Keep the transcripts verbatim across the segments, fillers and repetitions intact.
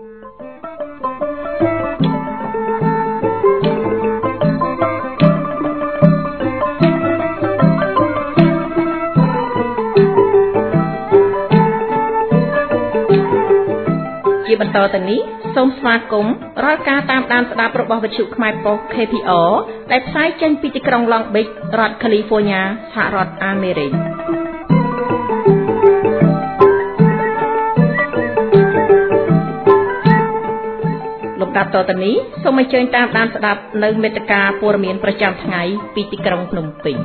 ជាបន្តទៅនេះសូមស្វាគមន៍រាល់ការតាមដានស្ដាប់របស់វិទ្យុខ្មែរប៉ុស្តិ៍ K P R ដែលផ្សាយចេញពីទីក្រុង Long Beach រដ្ឋ California សហរដ្ឋអាមេរិកលំដាប់តទៅនេះសូមអញ្ជើញតាមដានស្ដាប់នៅមេត្តាព័ត៌មានប្រចាំថ្ងៃពីទីក្រុងភ្នំពេញ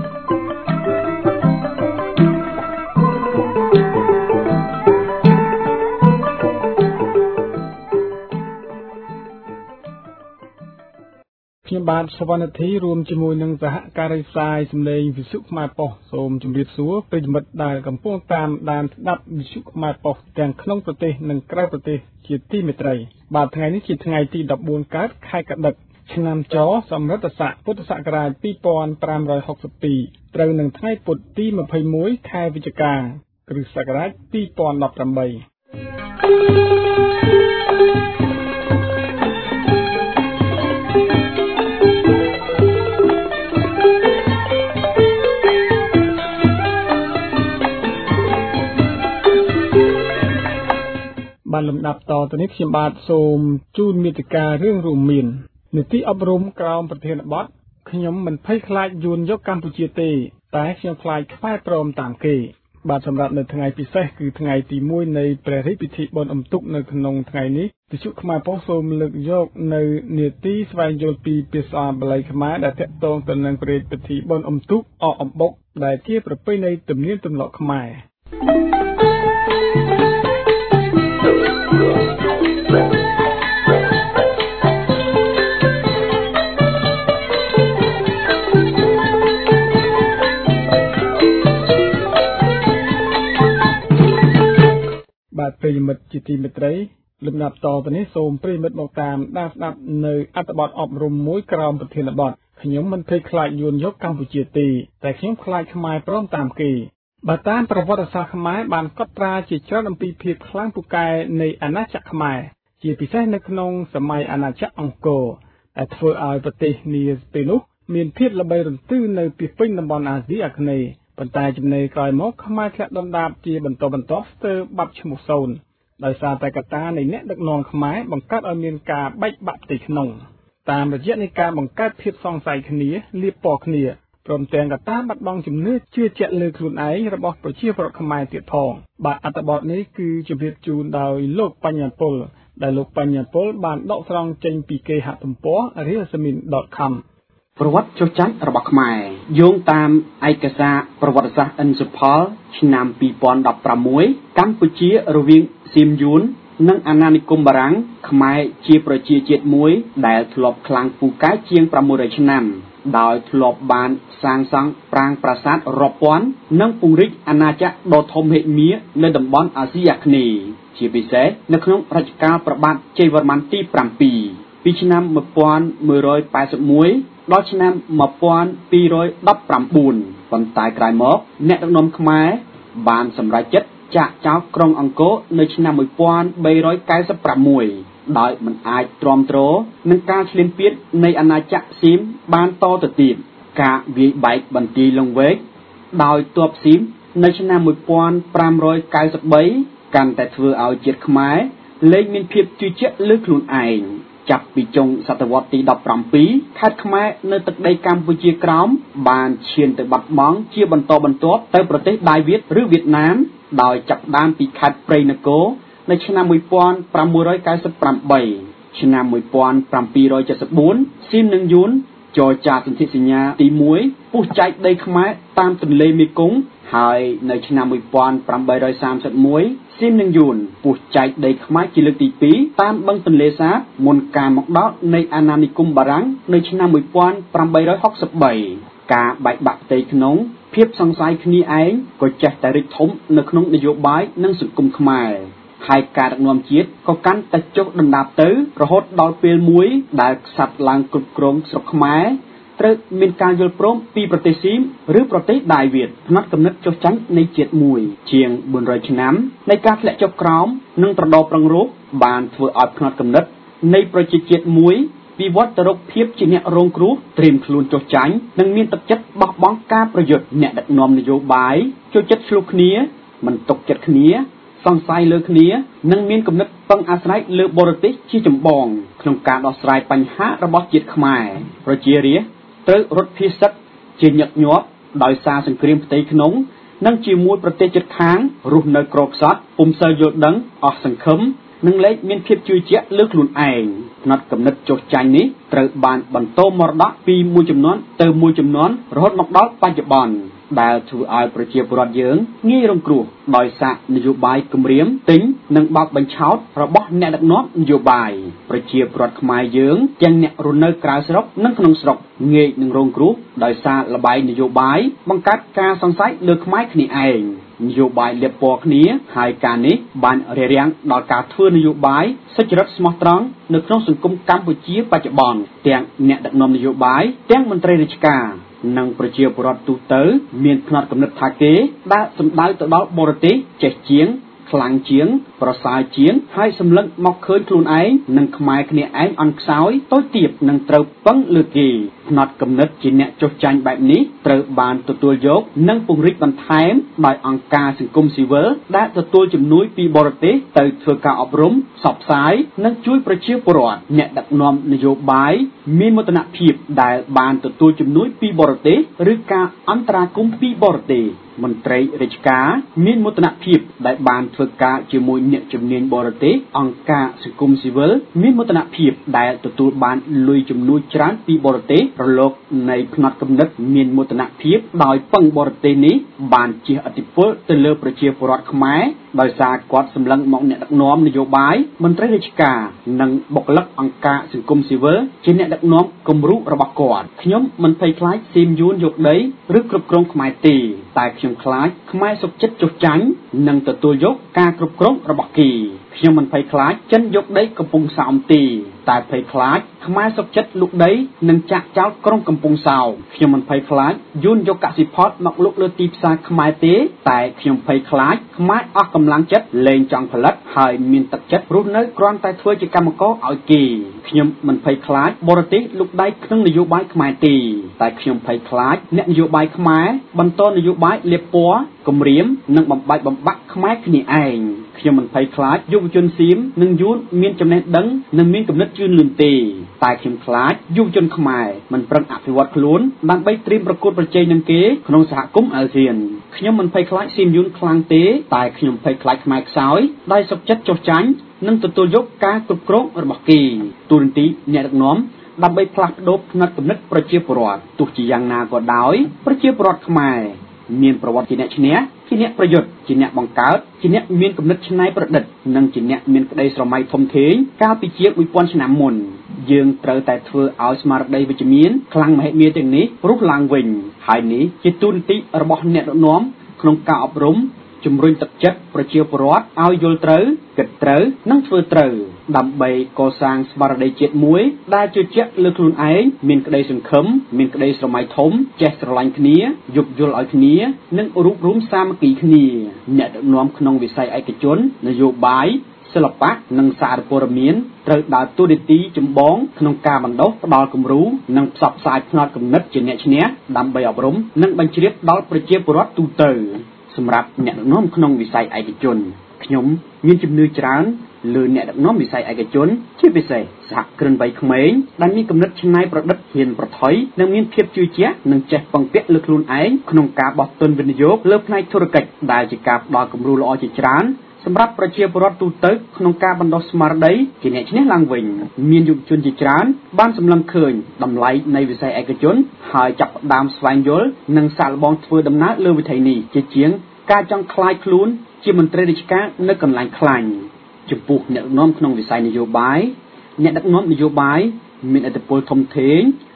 ខ្ញុំបាទសវណ្ណធីរួមជាមួយនឹងសហការីផ្សាយសម្លេងវិទ្យុខ្មែរប៉ុស្តិ៍សូមជម្រាបសួរប្រិយមិត្តដែលកំពុងតាមដានស្ដាប់វិទ្យុខ្មែរប៉ុស្តិ៍ទាំងក្នុងប្រទេសនិងក្រៅប្រទេសជាទីមេត្រីបាទថ្ងៃនេះជាថ្ងៃទីដប់បួនកើតខែកដិកឆ្នាំចសម្រិតស័កពុទ្ធសករាជពីរពាន់ប្រាំរយហុកសិបពីរត្រូវនឹងថ្ងៃពុធទីម្ភៃមួយខែវិច្ឆិកាគ្រិស្តសករាជពីរពាន់ដប់ប្រាំបីបានលំដាប់តទៅនេះខ្ញុំបាទសូមជូនមេតិការរឿងរួមមាននីតិអប់រំក្រោមប្រធានបទខ្ញុំមិនភ័យខ្លាចយួនយកកម្ពុជាទេតែខ្ញុំខ្លាចខ្មែរព្រមតាមគេបាទសម្រាប់នៅថ្ងៃពិសេសគឺថ្ងៃទីមួយនៃព្រះរាជពិធីបុណ្យអុំទូកនៅក្នុងថ្ងៃនេះវិទ្យុខ្មែរប៉ុស្តិ៍សូមលើកយកនៅនីតិស្វែងយល់ពីភាសាបាលីខ្មែរដែលទាក់ទងទៅនឹងព្រះរាជពិធីបុណ្យអុំទូកអកអំបុកដែលជាប្រពៃណីទំនៀមទម្លាប់ខ្មែរបាទប្រិយមិត្តជាទីមេត្រីលំដាប់តទៅនេះសូមប្រិយមិត្តមកតាមដានស្ដាប់នៅអត្ថបទអប់រំមួយក្រោមប្រធានបទខ្ញុំមិនភ័យខ្លាចយួនយកកម្ពុជាទេតែខ្ញុំខ្លាចខ្មែរព្រមតាមគេបាទតាមប្រវត្តិសាស្ត្រខ្មែរបានកត់ត្រាជាច្រើនអំពីភាពខ្លាំងពូកែនៃអាណាចក្រខ្មែរជាពិសេសនៅក្នុងសម័យអាណាចក្រអង្គរដែលធ្វើឲ្យប្រទេសនាពេលនោះមានភាពល្បីរន្ទឺនៅពីពេញតំបន់អាស៊ីអាគ្នេយ៍ប៉ុន្តែចំណេរក្រោយមកខ្មែរធ្លាក់ដុនដាបជាបន្តបន្ទាប់ស្ទើរបាត់ឈ្មោះសូន្យដោយសារតែកត្តានៃអ្នកដឹកនាំខ្មែរបង្កើតឲ្យមានការបែកបាក់ផ្ទៃក្នុងតាមរយៈនៃការបង្កើតភាពសង្ស័យគ្នាលៀបពណ៌គ្នាព្រមទាំងកត្តាបាត់បង់ជំនឿជឿជាក់លើខ្លួនឯងរបស់ប្រជាពលរដ្ឋខ្មែរទៀតផងបាទអត្ថបទនេះគឺជម្រាបជូនដោយលោកបញ្ញាពលដែលលោកបញ្ញាពលបានដកស្រង់ចេញពីគេហទំព័រ real samin dot comប្រវត្តិចុះចាញ់របស់ខ្មែរយោងតាមឯកសារប្រវត្តិសាស្ត្រអិនសុផលឆ្នាំពីរពាន់ដប់ប្រាំមួយកម្ពុជារវាងសៀមយួននិងអាណានិគមបារាំងខ្មែរជាប្រជាជាតិមួយដែលធ្លាប់ខ្លាំងពូកែជាងប្រាំមួយរយឆ្នាំដោយធ្លាប់បានសាងសង់ប្រាង្គប្រាសាទរាប់ពាន់និងពង្រីកអាណាចក្រដ៏ធំហិមានៅតំបន់អាស៊ីអាគ្នេយ៍ជាពិសេសនៅក្នុងរជ្ជកាលព្រះបាទជ័យវរ្ម័នទីប្រាំពីរពីឆ្នាំmột nghìn một trăm tám mươi mốtដល់ឆ្នាំmột nghìn hai trăm mười chínប៉ុន្តែក្រោយមកអ្នកដឹកនាំខ្មែរបានសម្រេចចិត្តចាកចោលក្រុងអង្គរនៅឆ្នាំmột nghìn ba trăm chín mươi sáuដោយមិនអាចទ្រាំទ្រនឹងការឈ្លានពាននៃអាណាចក្រសៀមបានតទៅទៀតការវាយបែកបន្ទាយលង្វែកដោយទ័ពសៀមនៅឆ្នាំmột nghìn năm trăm chín mươi baកាន់តែធ្វើឲ្យជាតិខ្មែរលែងមានភាពជឿជាក់លើខ្លួនឯងចាប់ពីចុងសតវត្សទីដប់ប្រាំពីរខេត្តខ្មែរនៅទឹកដីកម្ពុជាក្រោមបានឈានទៅបាត់បង់ជាបន្តបន្ទាប់ទៅប្រទេសដៃវៀតឬវៀតណាមដោយចាប់ផ្ដើមពីខេត្តព្រៃនគរនៅឆ្នាំmột nghìn tám trăm chín mươi támឆ្នាំmột nghìn bảy trăm bảy mươi tưសៀមនិងយួនចរចាសន្ធិសញ្ញាទីមួយពុះចែកដីខ្មែរតាមទន្លេមេគង្គហើយនៅឆ្នាំmột nghìn tám trăm ba mươi mốtសៀមនិងយួនពុះចែកដីខ្មែរជាលើកទីពីរតាមបឹងទន្លេសាបមុនការមកដល់នៃអាណានិគមបារាំងនៅឆ្នាំmột nghìn tám trăm sáu mươi baការបែកបាក់ផ្ទៃក្នុងភាពសង្ស័យគ្នាឯងក៏ចេះតែរីកធំនៅក្នុងនយោបាយនិងសង្គមខ្មែរហើយការដឹកនាំជាតិក៏កាន់តែចុះដុនដាបទៅរហូតដល់ពេលមួយដែលខ្សត្រឡើងគ្រប់គ្រងស្រុកខ្មែរត្រូវមានការយល់ព្រមពីប្រទេសស៊ីមឬប្រទេសដាយវៀតផ្នែកកំណត់ចុះចាញ់នៃជាតិមួយជាងbốn trămឆ្នាំនៃការធ្លាក់ចុះក្រោមនិងត្រដោប្រឹងរកបានធ្វើឲ្យផ្នែកកំណត់នៃប្រជាជាតិមួយវិវត្តទៅរកភាពជាអ្នករងគ្រោះត្រៀមខ្លួនចុះចាញ់និងមានទឹកចិត្តបោះបង់ការប្រយុទ្ធអ្នកដឹកនាំនយោបាយចូលចិត្តឆ្លោះគ្នាមិនទុកចិត្តគ្នាសង្ស័យលើគ្នានិងមានគំនិតពឹងអាស្រ័យលើបរទេសជាចម្បងក្នុងការដោះស្រាយបញ្ហារបស់ជាតិខ្មែរប្រជារាស្ត្រត្រូវរត់ភៀសទឹកជាញឹកញាប់ដោយសារសង្គ្រាមផ្ទៃក្នុងនិងជាមួយប្រទេសជិតខាងរស់នៅក្រខ្សត់ពុំសូវយល់ដឹងអស់សង្ឃឹមនិងលែងមានភាពជឿជាក់លើខ្លួនឯងផ្នែកកំណត់ចុះចាញ់នេះត្រូវបានបន្តមរតកពីមួយចំនួនទៅមួយចំនួនរហូតមកដល់បច្ចុប្បន្នដែលធ្វើឲ្យប្រជាពលរដ្ឋយើងងាយរងគ្រោះដោយសារនយោបាយគម្រាមទិញនិងបោកបញ្ឆោតរបស់អ្នកដឹកនាំនយោបាយប្រជាពលរដ្ឋខ្មែរយើងទាំងអ្នករស់នៅក្រៅស្រុកនិងក្នុងស្រុកងាយនឹងរងគ្រោះដោយសារលបាយនយោបាយបង្កើតការសង្ស័យលើខ្មែរគ្នាឯងនយោបាយលាបពណ៌គ្នាហើយការនេះបានរារាំងដល់ការធ្វើនយោបាយសុចរិតស្មោះត្រង់នៅក្នុងសង្គមកម្ពុជាបច្ចុប្បន្នទាំងអ្នកដឹកនាំនយោបាយទាំងមន្ត្រីរាជការនិងប្រជាពលរដ្ឋទូទៅមានផ្នត់គំនិតថាគេដែលសម្ដៅទៅដល់បរទេសចេះជាងខ្លាំងជាងប្រសើរជាងហើយសម្លឹងមកឃើញខ្លួនឯងនិងខ្មែរគ្នាឯងអន់ខ្សោយតូចទាបនិងត្រូវពឹងលើគេផ្នត់គំនិតជាអ្នកចុះចាញ់បែបនេះត្រូវបានទទួលយកនិងពង្រីកបន្ថែមដោយអង្គការសង្គមស៊ីវិលដែលទទួលជំនួយពីបរទេសទៅធ្វើការអប់រំផ្សព្វផ្សាយនិងជួយប្រជាពលរដ្ឋអ្នកដឹកនាំនយោបាយមានមោទនភាពដែលបានទទួលជំនួយពីបរទេសឬការអន្តរាគមន៍ពីបរទេសមន្ត្រីរាជការមានមោទនភាពដែលបានធ្វើការជាមួយអ្នកជំនាញបរទេសអង្គការសង្គមស៊ីវិលមានមោទនភាពដែលទទួលបានលុយជំនួយច្រើនពីបរទេសរលកនៃផ្នត់គំនិតមានមោទនភាពដោយពឹងបរទេសនេះបានជះឥទ្ធិពលទៅលើប្រជាពលរដ្ឋខ្មែរដោយសារគាត់សម្លឹងមកអ្នកដឹកនាំនយោបាយមន្ត្រីរាជការនិងបុគ្គលិកអង្គការសង្គមស៊ីវិលជាអ្នកដឹកនាំគំរូរបស់គាត់ខ្ញុំមិនភ័យខ្លាចស៊ីមយួនយកដីឬគ្រប់គ្រងខ្មែរទេតែខ្ញុំខ្លាចខ្មែរសុខចិត្តចុះចាញ់និងទទួលយកការគ្រប់គ្រងរបស់គេខ្ញុំមិនភ័យខ្លាចចិនយកដីកំពង់សោមទេតែភ័យខ្លាចខ្មែរសុខចិត្តលុកដីនិងចាក់ចោលក្រុងកំពង់សោមខ្ញុំមិនភ័យខ្លាចយួនយកកសិផលមកលុកលើទីផ្សារខ្មែរទេតែខ្ញុំភ័យខ្លាចខ្មែរអស់កម្លាំងចិត្តលែងចង់ផលិតហើយមានទឹកចិត្តរស់នៅគ្រាន់តែធ្វើជាកម្មករឲ្យគេខ្ញុំមិនភ័យខ្លាចបរទេសលុកដៃក្នុងនយោបាយខ្មែរទេតែខ្ញុំភ័យខ្លាចអ្នកនយោបាយខ្មែរបន្តនយោបាយលាបពណ៌គំរាមនិងបំបែកបំបាក់ខ្មែរគ្នាឯងខ្ញុំមិនភ័យខ្លាចយុវជនសៀមនិងយួនមានចំណេះដឹងនិងមានគំនិតជឿនលឿនទេតែខ្ញុំខ្លាចយុវជនខ្មែរមិនប្រឹងអភិវឌ្ឍខ្លួនដើម្បីត្រៀមប្រកួតប្រជែងនឹងគេក្នុងសហគមន៍អាស៊ានខ្ញុំមិនភ័យខ្លាចសៀមយួនខ្លាំងទេតែខ្ញុំភ័យខ្លាចខ្មែរខ្សោយដែលសុខចិត្តចុះចាញ់និងទទួលយកការគ្រប់គ្រងរបស់គេទូរនទីអ្នកដឹកនាំដើម្បីផ្លាស់ប្ដូរផ្នត់គំនិតប្រជាពលរដ្ឋទោះជាយ៉ាងណាក៏ដោយប្រជាពលរដ្ឋខ្មែរមានប្រវត្តិជាអ្នកឈ្នះជាអ្នកប្រយុទ្ធជាអ្នកបង្កើតជាអ្នកមានគំនិតច្នៃប្រឌិតនិងជាអ្នកមានក្តីស្រមៃធំធេងកាលពីជាងមួយពាន់ឆ្នាំមុនយើងត្រូវតែធ្វើឲ្យស្មារតីវិជ្ជមានខ្លាំងមហិមាទាំងនេះរស់ឡើងវិញហើយនេះជាទូរនទីរបស់អ្នកដឹកនាំក្នុងការអប់រំជំរុញទឹកចិត្តប្រជាពលរដ្ឋឲ្យយល់ត្រូវគិតត្រូវនិងធ្វើត្រូវដើម្បីកសាងស្មារតីជាតិមួយដែលជឿជាក់លើខ្លួនឯងមានក្តីសង្ឃឹមមានក្តីស្រមៃធំចេះស្រឡាញ់គ្នាយោគយល់ឲ្យគ្នានិងរួបរวมសាមគ្គីគ្នាអ្នកដឹកនាំក្នុងវិស័យឯកជននយោបាយសិល្បៈនិងសារព័ត៌មានត្រូវដើរតួនាទីចម្បងក្នុងការបណ្ដុះផ្ដល់គំរូនិងផ្សព្វផ្សាយផ្នត់គំនិតជាអ្នកឈ្នះដើម្បីអប់រំនិងបញ្ជ្រាបដល់ប្រជាពលរដ្ឋទូទៅសម្រាប់អ្នកដឹកនាំក្នុងវិស័យឯកជនខ្ញុំមានជំនឿច្រើនលើអ្នកដឹកនាំវិស័យឯកជនជាពិសេសសហគ្រិនវ័យក្មេងដែលមានគំនិតច្នៃប្រឌិតហ៊ានប្រថុយនិងមានភាពជឿជាក់និងចេះពឹងពាក់លើខ្លួនឯងក្នុងការបោះទុនវិនិយោគលើផ្នែកធុរកិច្ចដែលជាការផ្ដល់គំរូល្អជាច្រើនសម្រាប់ប្រជាពលរដ្ឋទូទៅក្នុងការបណ្ដុះស្មារតីជាអ្នកឈ្នះឡើងវិញមានយុវជនជាច្រើនបានសម្លឹងឃើញតម្លៃនៃវិស័យឯកជនហើយចាប់ផ្ដើមស្វែងយល់និងសាកល្បងធ្វើដំណើរលើវិថីនេះជាជាងការចង់ខ្លាយខ្លួនជាមន្ត្រីរាជការនៅកន្លែងខ្លាញ់ចំពោះអ្នកដឹកនាំក្នុងវិស័យនយោបាយអ្នកដឹកនាំនយោបាយមានឥទ្ធិពលធំធេង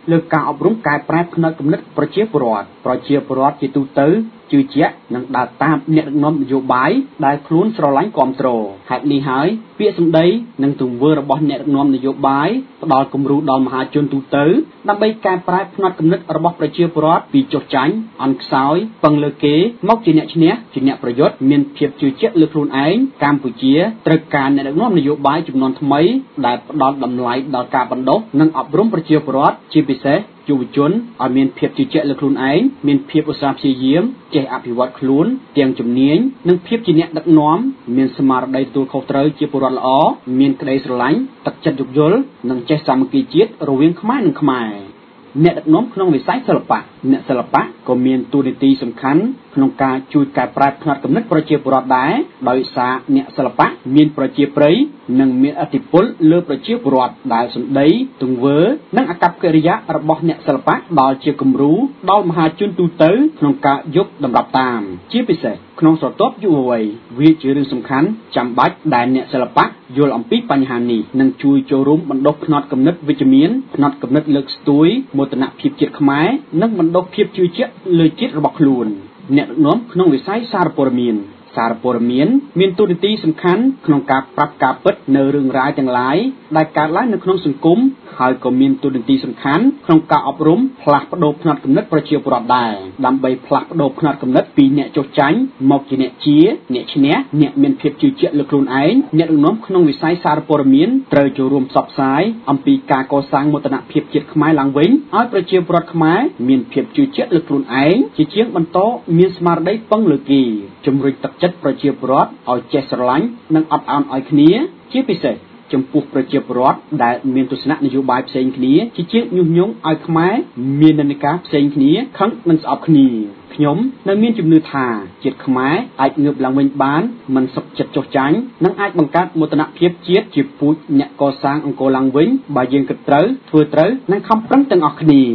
លើការអប់រំកែប្រែផ្នែកគំនិតប្រជាពលរដ្ឋប្រជាពលរដ្ឋជាទូទៅជឿជាក់និងដើរតាមអ្នកដឹកនាំនយោបាយដែលខ្លួនស្រឡាញ់គាំទ្រហេតុនេះហើយពាក្យសម្ដីនិងទង្វើរបស់អ្នកដឹកនាំនយោបាយផ្ដល់គំរូដល់មហាជនទូទៅដើម្បីកែប្រែផ្នែកគំនិតរបស់ប្រជាពលរដ្ឋពីចុះចាញ់អន់ខ្សោយពឹងលើគេមកជាអ្នកឈ្នះជាអ្នកប្រយុទ្ធមានភាពជឿជាក់លើខ្លួនឯងកម្ពុជាត្រូវការអ្នកដឹកនាំនយោបាយជំនាន់ថ្មីដែលផ្ដល់តម្លៃដល់ការបណ្ដុះនិងអប់រំប្រជាពលរដ្ឋជាពិសេសយុវជនឲ្យមានភាពជឿជាក់លើខ្លួនឯងមានភាពឧស្សាហ៍ព្យាយាមចេះអភិវឌ្ឍខ្លួនទាំងជំនាញនិងភាពជាអ្នកដឹកនាំមានស្មារតីទទួលខុសត្រូវជាពលរដ្ឋល្អមានក្តីស្រឡាញ់ទឹកចិត្តយោគយល់និងចេះសាមគ្គីជាតិរវាងខ្មែរនិងខ្មែរអ្នកដឹកនាំក្នុងវិស័យសិល្បៈអ្នកសិល្បៈក៏មានតួនាទីសំខាន់ក្នុងការជួយកែប្រែផ្នែកគំនិតប្រជាពលរដ្ឋដែរដោយសារអ្នកសិល្បៈមានប្រជាប្រិយនិងមានឥទ្ធិពលលើប្រជាពលរដ្ឋដែលសម្ដីទង្វើនិងអាកប្បកិរិយារបស់អ្នកសិល្បៈដល់ជាគំរូដល់មហាជនទូទៅក្នុងការយកតម្រាប់តាមជាពិសេសក្នុងស្រទាប់យុវវ័យវាជារឿងសំខាន់ចាំបាច់ដែលអ្នកសិល្បៈយល់អំពីបញ្ហានេះនិងជួយចូលរួមបណ្ដុះផ្នត់គំនិតវិជ្ជមានផ្នត់គំនិតលើកស្ទួយមោទនភាពជាតិខ្មែរនិងបណ្ដុះភាពជឿជាក់លើជាតិរបស់ខ្លួនអ្នកដឹកនាំក្នុងវិស័យសារព័ត៌មានសារព័ត៌មានមានតួនាទីសំខាន់ក្នុងការប្រាប់ការពិតនៅរឿងរ៉ាវទាំងឡាយដែលកើតឡើងនៅក្នុងសង្គមហើយក៏មានតួនាទីសំខាន់ក្នុងការអប់រំផ្លាស់ប្ដូរផ្នត់គំនិតប្រជាពលរដ្ឋដែរដើម្បីផ្លាស់ប្ដូរផ្នត់គំនិតពីអ្នកចុះចាញ់មកជាអ្នកជាអ្នកឈ្នះអ្នកមានភាពជឿជាក់លើខ្លួនឯងអ្នកដឹកនាំក្នុងវិស័យសារព័ត៌មានត្រូវចូលរួមផ្សព្វផ្សាយអំពីការកសាងមោទនភាពជាតិខ្មែរឡើងវិញឲ្យប្រជាពលរដ្ឋខ្មែរមានភាពជឿជាក់លើខ្លួនឯងជាជាងបន្តមានស្មារតីពឹងលើគេជំរុញទឹកចិត្តប្រជាពលរដ្ឋឲ្យចេះស្រឡាញ់និងអត់ឱនឲ្យគ្នាជាពិសេសចំពោះប្រជាពលរដ្ឋដែលមានទស្សនៈនយោបាយផ្សេងគ្នាជាជាងញុះញង់ឲ្យខ្មែរមាននិន្នាការផ្សេងគ្នាខឹងនិងស្អប់គ្នាខ្ញុំនៅមានជំនឿថាជាតិខ្មែរអាចងើបឡើងវិញបានមិនសុខចិត្តចុះចាញ់និងអាចបង្កើតមោទនភាពជាតិជាពូជអ្នកកសាងអង្គរឡើងវិញបើយើងគិតត្រូវធ្វើត្រូវនិងខំប្រឹងទាំងអស់គ្នា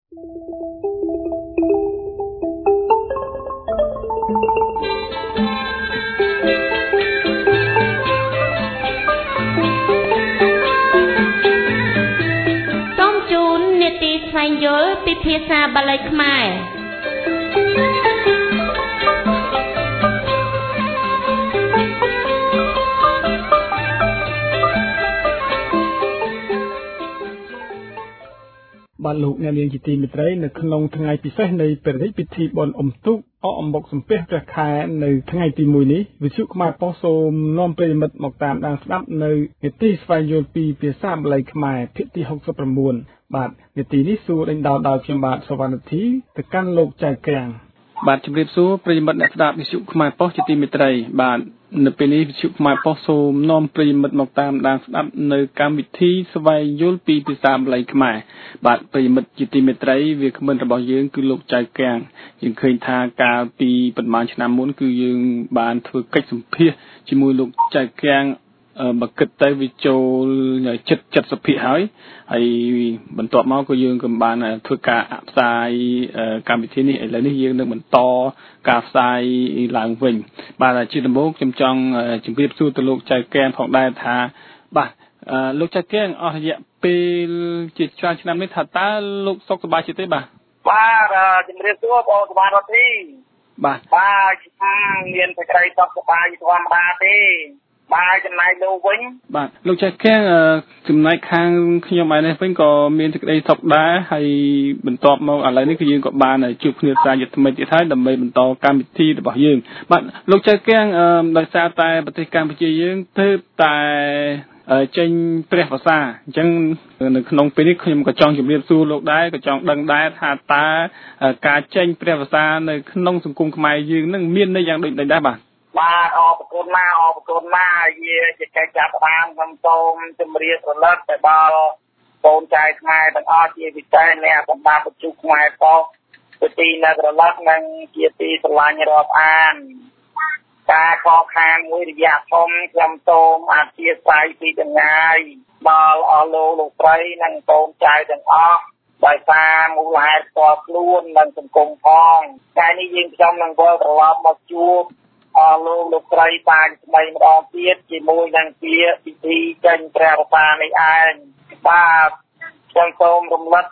ស្វែងយល់ពីភាសាបាលីខ្មែរបាទលោកអ្នកនាងជាទីមេត្រីនៅក្នុងថ្ងៃពិសេសនៃព្រះរាជពិធីបុណ្យអុំទូកអកអំបុកសំពះព្រះខែនៅថ្ងៃទីមួយនេះវិទ្យុខ្មែរប៉ុស្តិ៍សូមនាំប្រិយមិត្តមកតាមដានស្ដាប់នៅនីតិស្វែងយល់ពីភាសាបាលីខ្មែរភាគទីហុកសិប៩បាទនីតិនេះសួរដេញដោលដោយខ្ញុំបាទសវណ្ណធីទៅកាន់លោកចៅកាំងបាទជម្រាបសួរប្រិយមិត្តអ្នកស្ដាប់វិទ្យុខ្មែរប៉ុស្តិ៍ជាទីមេត្រីបាទនៅពេលនេះវិទ្យុខ្មែរប៉ុស្តិ៍សូមនាំប្រិយមិត្តមកតាមដានស្ដាប់នៅកម្មវិធីស្វែងយល់ពីភាសាបាលីខ្មែរបាទប្រិយមិត្តជាទីមេត្រីវាគ្មិនរបស់យើងគឺលោកចៅកាំងយើងឃើញថាកាលពីប្រហែលឆ្នាំមុនគឺយើងបានធ្វើកិច្ចសម្ភាសជាមួយលោកចៅកាំងបើគិតទៅវាចូលជិត เจ็ดสิบ ភាគហើយហើយបន្ទាប់មកក៏យើងក៏បានធ្វើការអផ្សាយកម្មវិធីនេះឥឡូវនេះយើងនឹងបន្តការផ្សាយឡើងវិញបាទជាដំបូងខ្ញុំចង់ជម្រាបសួរទៅលោកចៅកាំងផងដែរថាបាទលោកចៅកាំងអស់រយៈពេលជាច្រើនឆ្នាំនេះថាតើលោកសុខសប្បាយទេបាទបាទជម្រាបសួរបងសវណ្ណធីបាទបាទខ្ញុំមានសេចក្តីសុខសប្បាយធម្មតាទេបាទចំណែកលោកវិញបាទលោកចៅកាំងចំណែកខាងខ្ញុំឯនេះវិញក៏មានសេចក្តីសុខដែរហើយបន្ទាប់មកឥឡូវនេះគឺយើងក៏បានជួបគ្នាសាជាថ្មីទៀតហើយដើម្បីបន្តកម្មវិធីរបស់យើងបាទលោកចៅកាំងដោយសារតែប្រទេសកម្ពុជាយើងទើបតែចេញព្រះភាសាអញ្ចឹងនៅក្នុងពេលនេះខ្ញុំក៏ចង់ជម្រាបសួរលោកដែរក៏ចង់ដឹងដែរថាតើការចេញព្រះភាសានៅក្នុងសង្គមខ្មែរយើងនឹងមានន័យយ៉ាងដូចម្តេចដែរបាទបាទអរគុណណាស់អរគុណណាស់វាជាកិច្ចចាប់ផ្ដើមខ្ញុំសូមជម្រាបរលឹកទៅដល់កូនចៅខ្មែរទាំងអស់ជាពិសេសអ្នកសម្បត្តិវិទ្យុខ្មែរប៉ុស្តិ៍ជាទីនឹករលឹកនិងជាទីស្រឡាញ់រាប់អានការខកខានមួយរយៈធំខ្ញុំសូមអធិស្ឋានពីទាំងងាយដល់អស់លោកលោកស្រីនិងកូនចៅទាំងអស់ដោយសារមូលហេតុផ្ទាល់ខ្លួននិងសង្គមផងថ្ងៃនេះយើងខ្ញុំនឹងវិលត្រឡប់មកជួបអស់លោកលោកស្រីបានថ្មីម្ដងទៀតជាមួយនឹងជាពិធីចេញព្រះវស្សានេះឯងបាទខ្ញុំសូមរំលឹក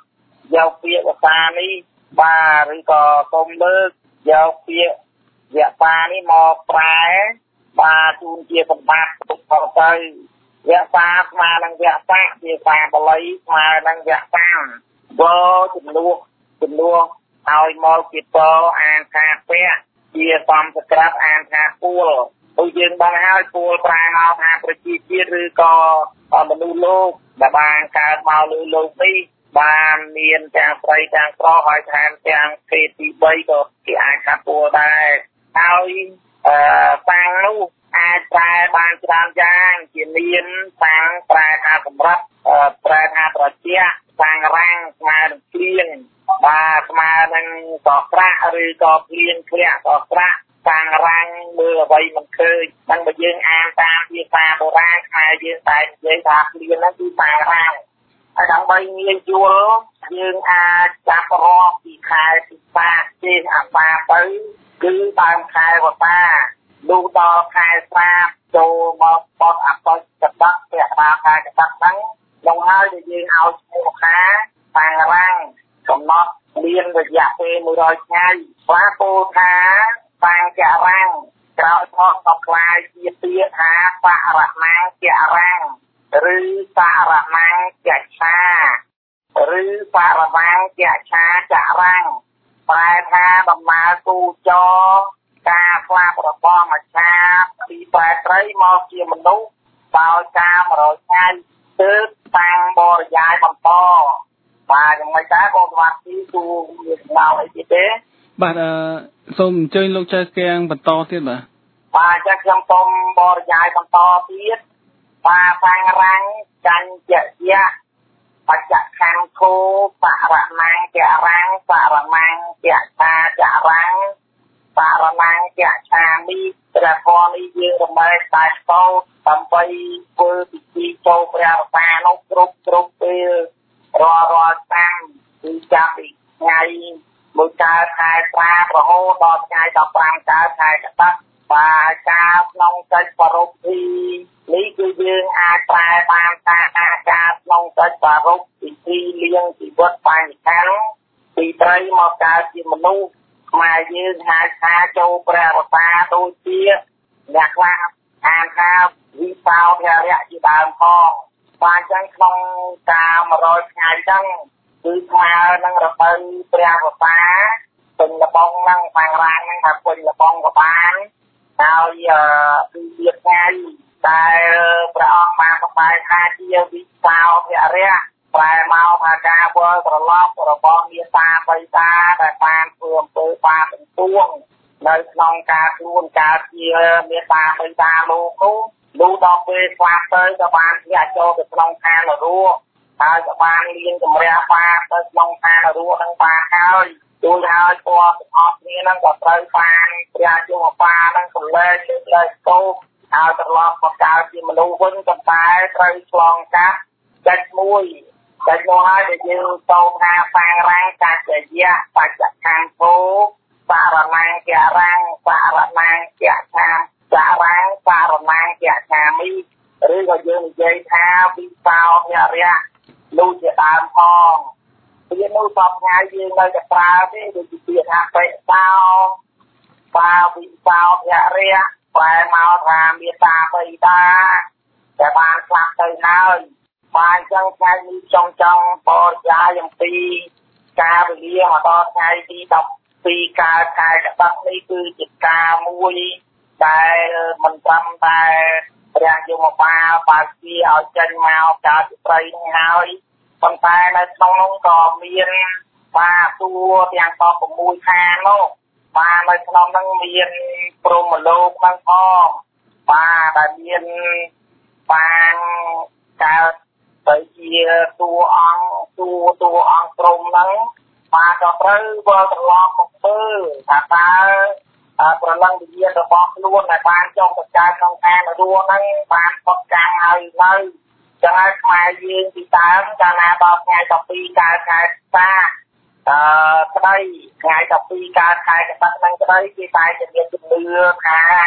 យកពាក្យភាសានេះបាទឬក៏សូមលើកយកពាក្យវគ្គបានេះមកប្រែបាទជូនជាសម្បត្តិទៅទៅវគ្គបាស្មើនឹងវគ្គបាភាសាបាលីស្មើនឹងវគ្គតាមវចំនួនចំនួនឲ្យមកជាពអានថាពៈជាសំស្ក្រឹតអានថាពួលដូចយើងបានហើយពួលប្រែមកថាប្រជាជាតិឬក៏មនុស្សលោកដែលបានកើតមកលើលោកនេះបានមានទាំងស្រីទាំងប្រុសហើយថែមទាំងភេទទីបីក៏គេអាចថាពួលដែរហើយអឺតាំងនោះអាចប្រែបានច្រើនយ៉ាងជាមានតាំងប្រែថាសម្រាប់ប្រែថាត្រជាក់តាំងរាំងស្មើនឹងព្រៀងបាទស្មើនឹងកក្រាក់ឬក៏ព្រៀងក្រាក់កក្រាក់តាំងរាំងមើលអ្វីមិនឃើញហ្នឹងបើយើងអានតាមភាសាបុរាណខ្មែរយើងតែនិយាយថាព្រៀងហ្នឹងគឺតាំងរាំងហើយដើម្បីងាយយល់យើងអាចចាប់រាប់ពីខែពិសាចេះអាសាទៅគឺដើមខែវស្សាលុះដល់ខែស្រាបចូលមកបត់អបិចកដកពាក់ដាខែកដកហ្នឹងដល់ហើយដែលយើងឲ្យឈ្មោះថាតាំងរាំងកំណត់មានរយៈពេលមួយរយថ្ងៃស្វាពោលថាតាំងករាំងក្រោយមកក៏ខ្លាយជាពាក្យថាបរមាំងករាំងឬបរមាំងកឆាឬបរមាំងកឆាចរាំងប្រែថាដំណើរគូចរការស្លាប់របស់មច្ឆាពីប្រែត្រីមកជាមនុស្សដោយការមរយថ្ងៃទើបតាំងបរិយាយបន្តបាទយ៉ាងម៉េចដែរបងស្វាទីគូមានស្មារតីអីទេបាទអឺសូមអញ្ជើញលោកចៅកៀងបន្តទៀតបាទបាទចាខ្ញុំសូមបរិយាយបន្តទៀតបាទតាំងរាំងចញ្ញយៈបច្ចៈខាងគោបរមាំងករាំងបរមាំងកឆាចរាំងបរមាំងកឆាមីព្រះធម៌នេះយើងរមែងតែស្ពោដើម្បីធ្វើពិធីចូលព្រះវស្សានោះគ្រប់គ្រប់ពេលរាល់រាល់ឆ្នាំគឺចាប់ពីថ្ងៃមួយកើតខែស្រារហូតដល់ថ្ងៃដប់ប្រាំកើតខែកដិកបាទការក្នុងកិច្ចប្រារព្ធពិធីនេះគឺយើងអាចប្រែបានថាការក្នុងកិច្ចប្រារព្ធពិធីលៀងជីវិតបញ្ញកម្មពីត្រីមកកើតជាមនុស្សខ្មែរយើងហៅថាចូលព្រះវស្សាដូចជាអ្នកខ្លះអានថាវិបោធរៈជាដើមផងបាទអញ្ចឹងក្នុងការមួយរយថ្ងៃហ្នឹងគឺស្មើនឹងរដូវព្រះវស្សាពេញលបងហ្នឹងខាងរាងហ្នឹងថាពេញលបងក៏បានហើយគឺជាថ្ងៃដែលព្រះអង្គបានបង្ហាញថាជាវិបោធរៈប្រែមកថាការវិលត្រឡប់របស់មេត្តាបិតាដែលបានធ្វើអំពើបាបទាំងពួងនៅក្នុងការខ្លួនកើតជាមេត្តាបិតាលោកនោះលុះដល់ពេលស្លាប់ទៅក៏បានធ្លាក់ចូលទៅក្នុងឋាននរកហើយក៏បានលៀងជំរះបាបទៅក្នុងឋាននរកនឹងបានហើយដូចហើយពណ៌ទាំងអស់គ្នានឹងក៏ត្រូវបានព្រះយមបាលនឹងសម្លែងលើកលែងទោសហើយត្រឡប់មកកើតជាមនុស្សវិញក៏តែត្រូវឆ្លងកាត់កិច្ចមួយកិច្ចនោះហើយដែលយើងតោថាតាំងរាំងកាចយៈបច្ចៈខាងគោបរមាំងករាំងបរមាំងកឆាចរាំងបរមាំងកឆាមីឬក៏យើងនិយាយថាវិបោធរៈនោះជាដើមផងពាក្យនោះសពថ្ងៃយើងនៅតែប្រើទេដូចជាពាក្យថាបិបោបាវិបោធរៈប្រែមកថាមេត្តាបិតាតែបានស្លាប់ទៅហើយបានចឹងថ្ងៃនេះចង់ចង់បរិយាយអំពីការវេលាមកដល់ថ្ងៃទីដប់ពីរកើតខែកដិកនេះគឺជាការមួយដែលមិនត្រឹមតែព្រះយមបាលបើកជាឲ្យចេញមកកើតជាព្រៃនេះហើយប៉ុន្តែនៅក្នុងនោះក៏មានបាទតួទាំងតប៦ឋាននោះបាទនៅក្នុងនោះមានព្រហ្មលោកហ្នឹងផងបាទដែលមានបានកើតទៅជាតួអង្គតួតួអង្គព្រហ្មហ្នឹងបាទក៏ត្រូវវិលត្រឡប់មកមើលថាតើប្រលឹងវិញ្ញាណរបស់ខ្លួនដែលបានចុះទៅកើតក្នុងឋាននរកហ្នឹងបានផុតកម្មហើយនៅចឹងហើយខ្មែរយើងពីដើមកាលណាដល់ថ្ងៃដប់ពីរកើតខែសាអឺក្តីថ្ងៃដប់ពីរកើតខែកដិកហ្នឹងក្តីគេតែជាមានជំនឿថា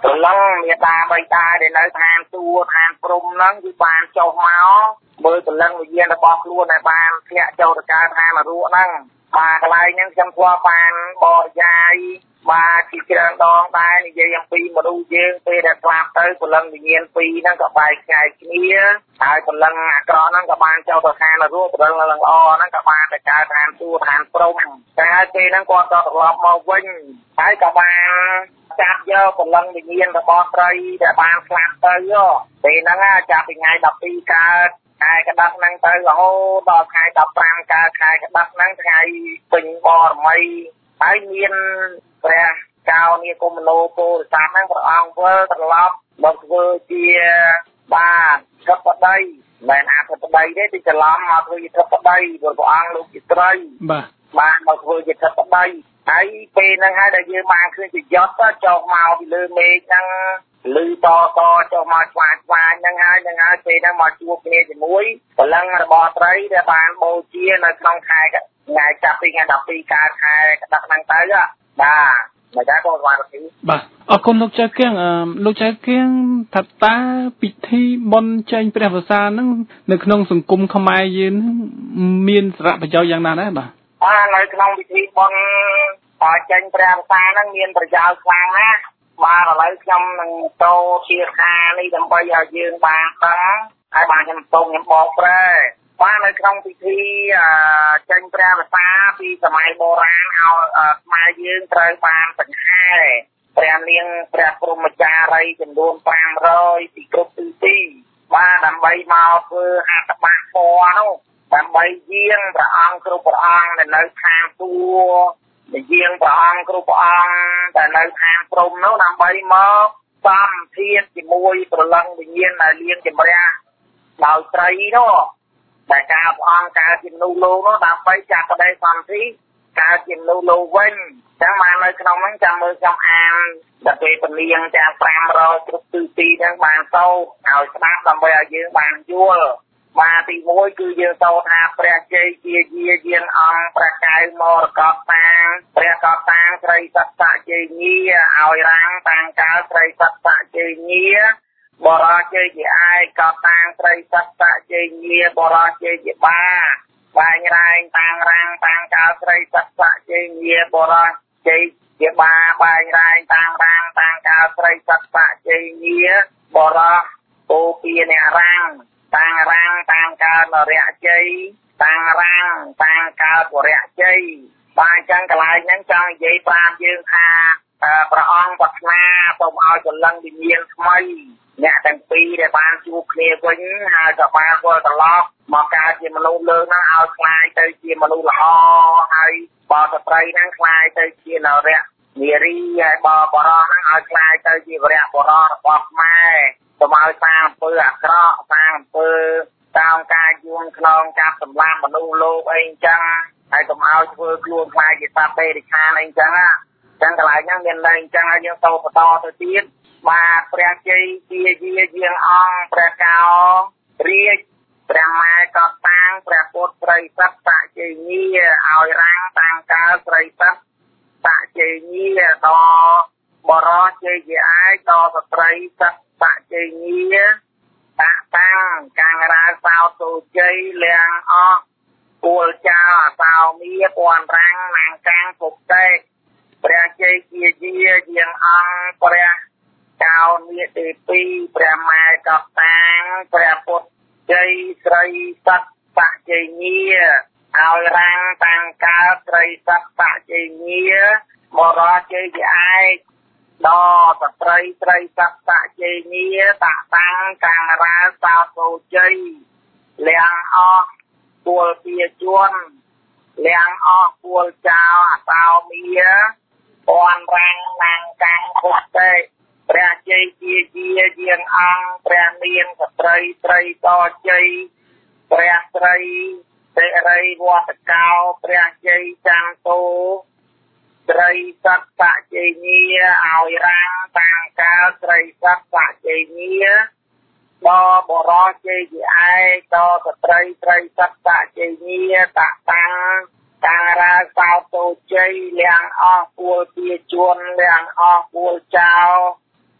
ព្រលឹងមានតាបីតាដែលនៅឋានសួគ៌ឋានព្រំហ្នឹងគឺបានចុះមកមើលព្រលឹងវិញ្ញាណរបស់ខ្លួនដែលបានធ្លាក់ចូលទៅកើតឋាននរកហ្នឹងបាទកន្លែងហ្នឹងខ្ញុំធ្លាប់បានបរិយាយបាទជាច្រើនដងដែរនិយាយអំពីមនុស្សយើងពេលដែលស្លាប់ទៅព្រលឹងវិញ្ញាណពីរហ្នឹងក៏បែកខ្ញែកគ្នាហើយព្រលឹងអាក្រក់ហ្នឹងក៏បានចូលទៅឋាននរកព្រលឹងល្អហ្នឹងក៏បានទៅកើតឋានសួគ៌ឋានព្រំតែហើយពេលហ្នឹងគាត់ក៏ត្រឡប់មកវិញហើយក៏បានចាប់យកព្រលឹងវិញ្ញាណរបស់ត្រីដែលបានស្លាប់ទៅពេលហ្នឹងចាប់ពីថ្ងៃដប់ពីរកើតខែកដាប់ហ្នឹងទៅរហូតដល់ថ្ងៃដប់ប្រាំកើតខែកដាប់ហ្នឹងថ្ងៃពេញបរមីហើយមានព្រះចៅនាគមនោពោធិសត្វហ្នឹងព្រះអង្គធ្វើត្រឡប់មកធ្វើជាបាទធិបតីមិនអាធិបតីទេទីច្រឡំមកធ្វើជាធិបតីព្រោះព្រះអង្គលោកជាត្រីបាទបានមកធ្វើជាធិបតីហើយពេលហ្នឹងហើយដែលយើងបានឃើញជាយត់ចុះមកពីលើមេឃហ្នឹងលឺតតចុះមកស្វាស្វាហ្នឹងហើយហ្នឹងហើយពេលហ្នឹងមកជួបគ្នាជាមួយព្រលឹងរបស់ត្រីដែលបានបូជានៅក្នុងខែថ្ងៃចាប់ពីថ្ងៃដប់ពីរកើតខែកដាប់ហ្នឹងទៅបាទមិនដែរបងស្វាទីបាទអរគុណលោកចៅគៀងលោកចៅគៀងថាតើពិធីបុណ្យចេញព្រះវស្សាហ្នឹងនៅក្នុងសង្គមខ្មែរយើងមានសារៈប្រយោជន៍យ៉ាងណាដែរបាទបាទនៅក្នុងពិធីបុណ្យចេញព្រះវស្សាហ្នឹងមានប្រយោជន៍ខ្លាំងណាស់បាទឥឡូវខ្ញុំនឹងតោជាខានេះដើម្បីឲ្យយើងបានដឹងហើយបានខ្ញុំសូមខ្ញុំបងប្រែបាទនៅក្នុងពិធីចេញព្រះវស្សាពីសម័យបុរាណឲ្យខ្មែរយើងត្រូវបានបង្ហាព្រះនាងព្រះព្រហ្មចារីចំនួនប្រាំរយពីគ្រប់ទិសទីបាទដើម្បីមកធ្វើអត្តបទពណ៌នោះដើម្បីយាងព្រះអង្គគ្រប់ព្រះអង្គដែលនៅឋានសួគ៌យាងព្រះអង្គគ្រប់ព្រះអង្គដែលនៅឋានព្រំនោះដើម្បីមកសំភាសជាមួយព្រលឹងវិញ្ញាណដែលលៀងជំរះដោយត្រីនោះដែលការព្រះអង្គកើតជាមនុស្សលោកនោះដើម្បីចាក់បដិសន្ធិកើតជាមនុស្សលោកវិញចឹងមកនៅក្នុងហ្នឹងចាំមើលខ្ញុំអានដល់ពេលពលាងទាំងប្រាំរយគ្រប់ទិសទីហ្នឹងបានសូត្រឲ្យស្ដាប់ដើម្បីឲ្យយើងបានយល់បាទទីមួយគឺយើងសូត្រថាព្រះជ័យជាយាយាងអង្គព្រះកៅមរកតតាងព្រះកតតាងស្រីសត្តជ័យញាឲ្យរាំងតាំងកាលស្រីសត្តជ័យញាបរោះជ័យជាឯកកតាំងស្រីសត្តជ័យញាបរោះជ័យជាបាបែងរែងតាំងរាំងតាំងកាលស្រីសត្តជ័យញាបរោះជ័យជាបាបែងរែងតាំងរាំងតាំងកាលស្រីសត្តជ័យញាបរោះពោពីអ្នករាំងតាំងរាំងតាំងកើតនរៈជ័យតាំងរាំងតាំងកើតវរៈជ័យបាទអញ្ចឹងកន្លែងហ្នឹងចង់និយាយប្រាប់យើងថាព្រះអង្គប្រាថ្នាសូមឲ្យព្រលឹងវិញ្ញាណថ្មីអ្នកទាំងពីរដែលបានជួបគ្នាវិញហើយក៏បានវិលត្រឡប់មកកើតជាមនុស្សលើហ្នឹងឲ្យខ្លាយទៅជាមនុស្សល្អហើយបើស្ត្រីហ្នឹងខ្លាយទៅជានរៈនារីហើយបើបរោះហ្នឹងឲ្យខ្លាយទៅជាវរៈបរោះរបស់ខ្មែរសូមឲ្យសាងអំពើអាក្រក់សាងអំពើតាមការយួនខ្នងចាប់សម្លាប់មនុស្សលោកអីអញ្ចឹងហើយកុំឲ្យធ្វើខ្លួនខ្លាយជាសត្វបេរិឆានអីអញ្ចឹងណាអញ្ចឹងកន្លែងហ្នឹងមានន័យអញ្ចឹងហើយយើងសូមបន្តទៅទៀតបាទព្រះជ័យជាយាយាងអង្គព្រះកោរាជព្រះម៉ែកតតាំងព្រះពុទ្ធស្រីសត្តជ័យញាឲ្យរាំងតាំងកាលស្រីសត្តជ័យញាដល់បរោះជ័យជាឯកដល់ស្ត្រីសត្តជ័យញាតាតាំងកាំងរាសោទូជ័យលៀងអស់គួលចោលអសោមីពន់រាំងណាងកាំងពុកតេព្រះជ័យជាយាយាងអង្គព្រះចៅនាទីពីរព្រះម៉ែកតតាំងព្រះពុទ្ធជ័យស្រីសត្តជ័យញាឲ្យរាំងតាំងកើតស្រីសត្តជ័យញាបរោះជ័យជាឯកដល់ស្ត្រីស្រីសត្តជ័យញាតាតាំងកាំងរាសោទូជ័យលៀងអស់គួលពីជួនលៀងអស់គួលចោលអសោមីពន់រាំងណាងកាំងពុកតេព្រះជ័យជាយាយាងអង្គព្រះនាងស្ត្រីស្រីតជ័យព្រះស្រីសិរីវត្តកោព្រះជ័យចន្ទោស្រីសត្តជ័យញាឲ្យរាំងតាំងកាលស្រីសត្តជ័យញាដល់បរោះជ័យជាឯកដល់ស្ត្រីស្រីសត្តជ័យញាតាតាំងតាំងរាសោទូជ័យលៀងអស់គួលពីជួនលៀងអស់គួលចោល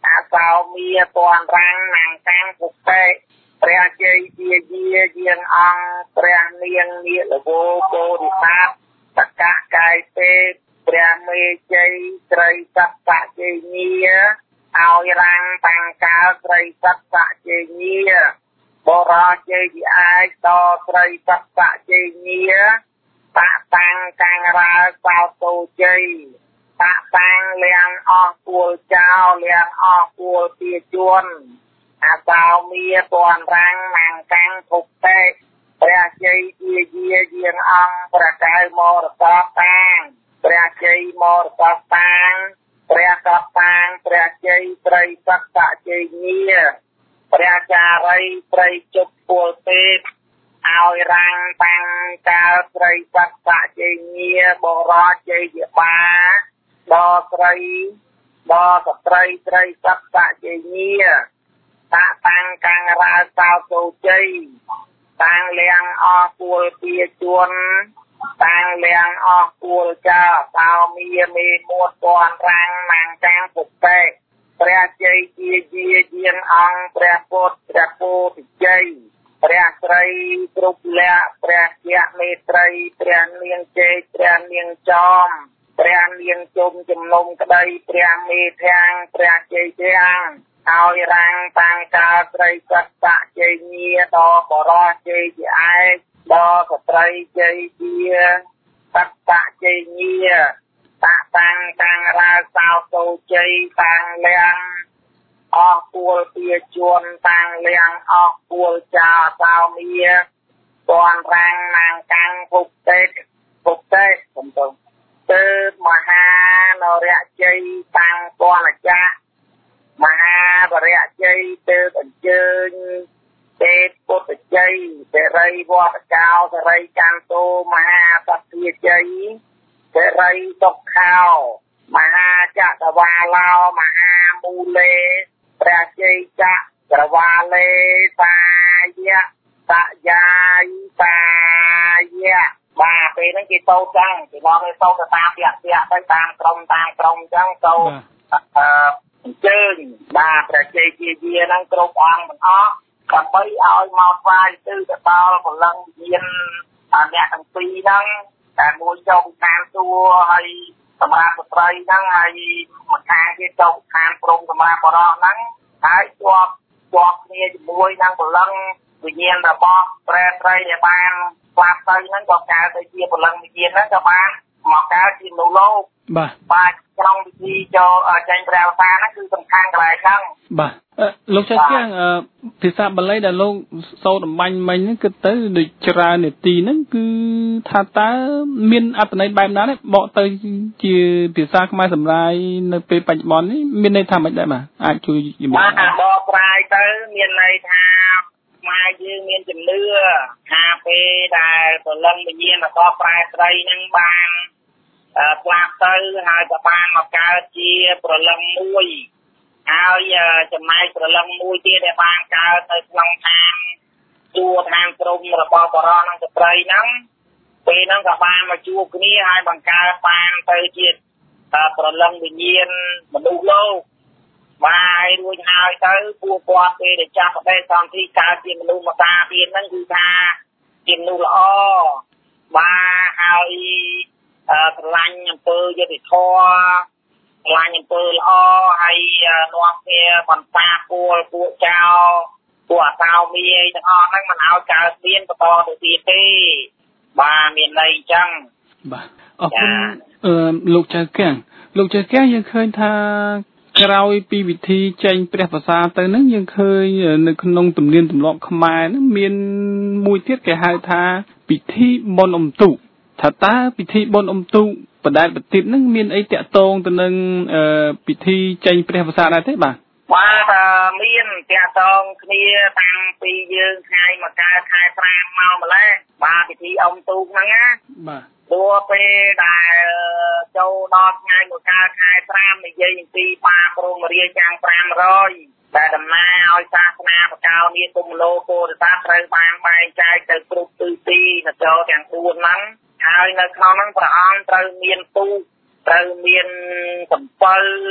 អាសោមីពនរាំងណាំងកាំងពុកេព្រះជ័យជាយាយាងអង្គព្រះនាងនាលវោគោរិសាទតកៈកាយទេព្រះមេជ័យស្រីសត្វជ័យញាឲ្យរាំងតាំងកាលស្រីសត្វជ័យញាបរោជ័យជាអាយតស្រីសត្វជ័យញាតាតាំងកាំងរាលសោតូជ័យតាតាំងលៀងអស់គួលចោលលៀងអស់គួលពីជួនអាសោមីពនរាំងណាំងកាំងភុកទេព្រះជ័យជាយាយាងអង្គព្រះកៅមរតតាំងព្រះជ័យមរតតាំងព្រះកតាំងព្រះជ័យស្រីសត្វជ័យញាព្រះចារីស្រីជប់គួលទេឲ្យរាំងតាំងកាលស្រីសត្វជ័យញាបរោជ័យជាបាដល់ស្រីដល់ស្ត្រីស្រីសត្វជ័យញាតាតាំងកាំងរាលសោតូជ័យតាំងលៀងអស់គួលពីជួនតាំងលៀងអស់គួលចោលសោមីមេមួតពនរាំងណាំងកាំងពុកេព្រះជ័យជាយាយាងអង្គព្រះពុទ្ធព្រះពោធិជ័យព្រះស្រីគ្រប់លក្ខព្រះជាមេត្រីព្រះនាងជ័យព្រះនាងចំព្រះនាងជុំជំនុំក្តីព្រះមេធាំងព្រះជ័យធាំងឲ្យរាំងតាំងកាលស្រីសត្វជ័យញាដល់បរោះជ័យជាឯកដល់ស្ត្រីជ័យជាសត្វជ័យញាតាតាំងកាំងរាលសោតូជ័យតាំងលៀងអស់គួលពីជួនតាំងលៀងអស់គួលចោលសោមីពនរាំងណាំងកាំងភុកទេភុកទេសំទោទើបមហានរៈជ័យតាំងពនចៈមហាបរិយជ័យទើបអញ្ជើញទេពុទ្ធជ័យសេរីវត្តកោសេរីចន្ទោមហាសទ្ធាជ័យសេរីសុខោមហាចក្រវាឡោមហាមូលេព្រះជ័យចក្រវាលេសាយៈសយាយសាយៈបាទពេលហ្នឹងគេតោចឹងគេមកទៅតោទៅតាមពាក្យពាក្យទៅតាមក្រុមតាមក្រុមចឹងតោអឺអញ្ជើញបាទព្រះជ័យជាយាហ្នឹងគ្រប់អង្គទាំងអស់ដើម្បីឲ្យមកស្វាយទៅទៅដល់ព្រលឹងមានអ្នកទាំងពីរហ្នឹងតែមួយចុះខាងតួហើយសម្រាប់ស្ត្រីហ្នឹងហើយមួយខាងទៀតចុះខាងព្រំសម្រាប់បរោះហ្នឹងហើយជាប់ជាប់គ្នាជាមួយនឹងព្រលឹងវិញ្ញាណរបស់ព្រះត្រីដែលបានស្លាប់ទៅហ្នឹងក៏កើតទៅជាព្រលឹងវិញ្ញាណហ្នឹងក៏បានមកកើតជាមនុស្សលោកបាទបាទក្នុងពិធីចូលចេញព្រះវសាហ្នឹងគឺសំខាន់កន្លែងហ្នឹងបាទលោកចាស់ជាងភាសាបាលីដែលលោកសូត្រអំបញ្ញមិញហ្នឹងគឺទៅដូចច្រើននាទីហ្នឹងគឺថាតើមានអត្ថន័យបែបណាទេបកទៅជាភាសាខ្មែរសម្រាយនៅពេលបច្ចុប្បន្ននេះមានន័យថាម៉េចដែរបាទអាចជួយជំរាបបាទបកស្រាយទៅមានន័យថាខ្មែរយើងមានជំនឿថាពេលដែលព្រលឹងវិញ្ញាណរបស់ប្រែស្រីហ្នឹងបានស្លាប់ទៅហើយក៏បានមកកើតជាព្រលឹងមួយហើយចំណែកព្រលឹងមួយទៀតដែលបានកើតនៅក្នុងឋានជួរឋានព្រំរបស់បរោះនិងស្ត្រីហ្នឹងពេលហ្នឹងក៏បានមកជួបគ្នាហើយបង្កើតបានទៅជាព្រលឹងវិញ្ញាណមនុស្សលោកបាទរួចហើយទៅពួកគាត់ពេលដែលចាប់បដិសន្ធិកើតជាមនុស្សមកតាទៀតហ្នឹងគឺថាជាមនុស្សល្អបាទហើយស្រឡាញ់អំពើយុត្តិធម៌ស្រឡាញ់អំពើល្អហើយនាំគ្នាបន្តគួលពួកចៅពួកអសោមីអីទាំងអស់ហ្នឹងមិនឲ្យកើតមានបន្តទៅទៀតទេបាទមានន័យអញ្ចឹងបាទអរគុណអឺលោកចៅកៀងលោកចៅកៀងយើងឃើញថាក្រោយពីវិធីចេញព្រះវសាទៅហ្នឹងយើងឃើញនៅក្នុងទំនៀមទម្លាប់ខ្មែរហ្នឹងមានមួយទៀតគេហៅថាពិធីបុណ្យអុំទូកថាតើពិធីបុណ្យអុំទូកបដែតបតិតហ្នឹងមានអីតាក់ទងទៅនឹងពិធីចេញព្រះវសាដែរទេបាទបាទមានតាក់ទងគ្នាតាំងពីយើងថ្ងៃមកកើតខែប្រាំមកម្លេះបាទពិធីអុំទូកហ្នឹងណាបាទព្រោះពេលដែលចូលដល់ថ្ងៃមកកើតខែប្រាំនិយាយអំពីបាព្រមរាចាំងប្រាំរយតែដំណើរឲ្យសាសនាបកោនីគុំលោគោរតាត្រូវបានបែងចែកទៅគ្រប់ទិសទីទៅចូលទាំងបួនហ្នឹងហើយនៅក្នុងហ្នឹងព្រះអង្គត្រូវមានទូកត្រូវមានសំពៅ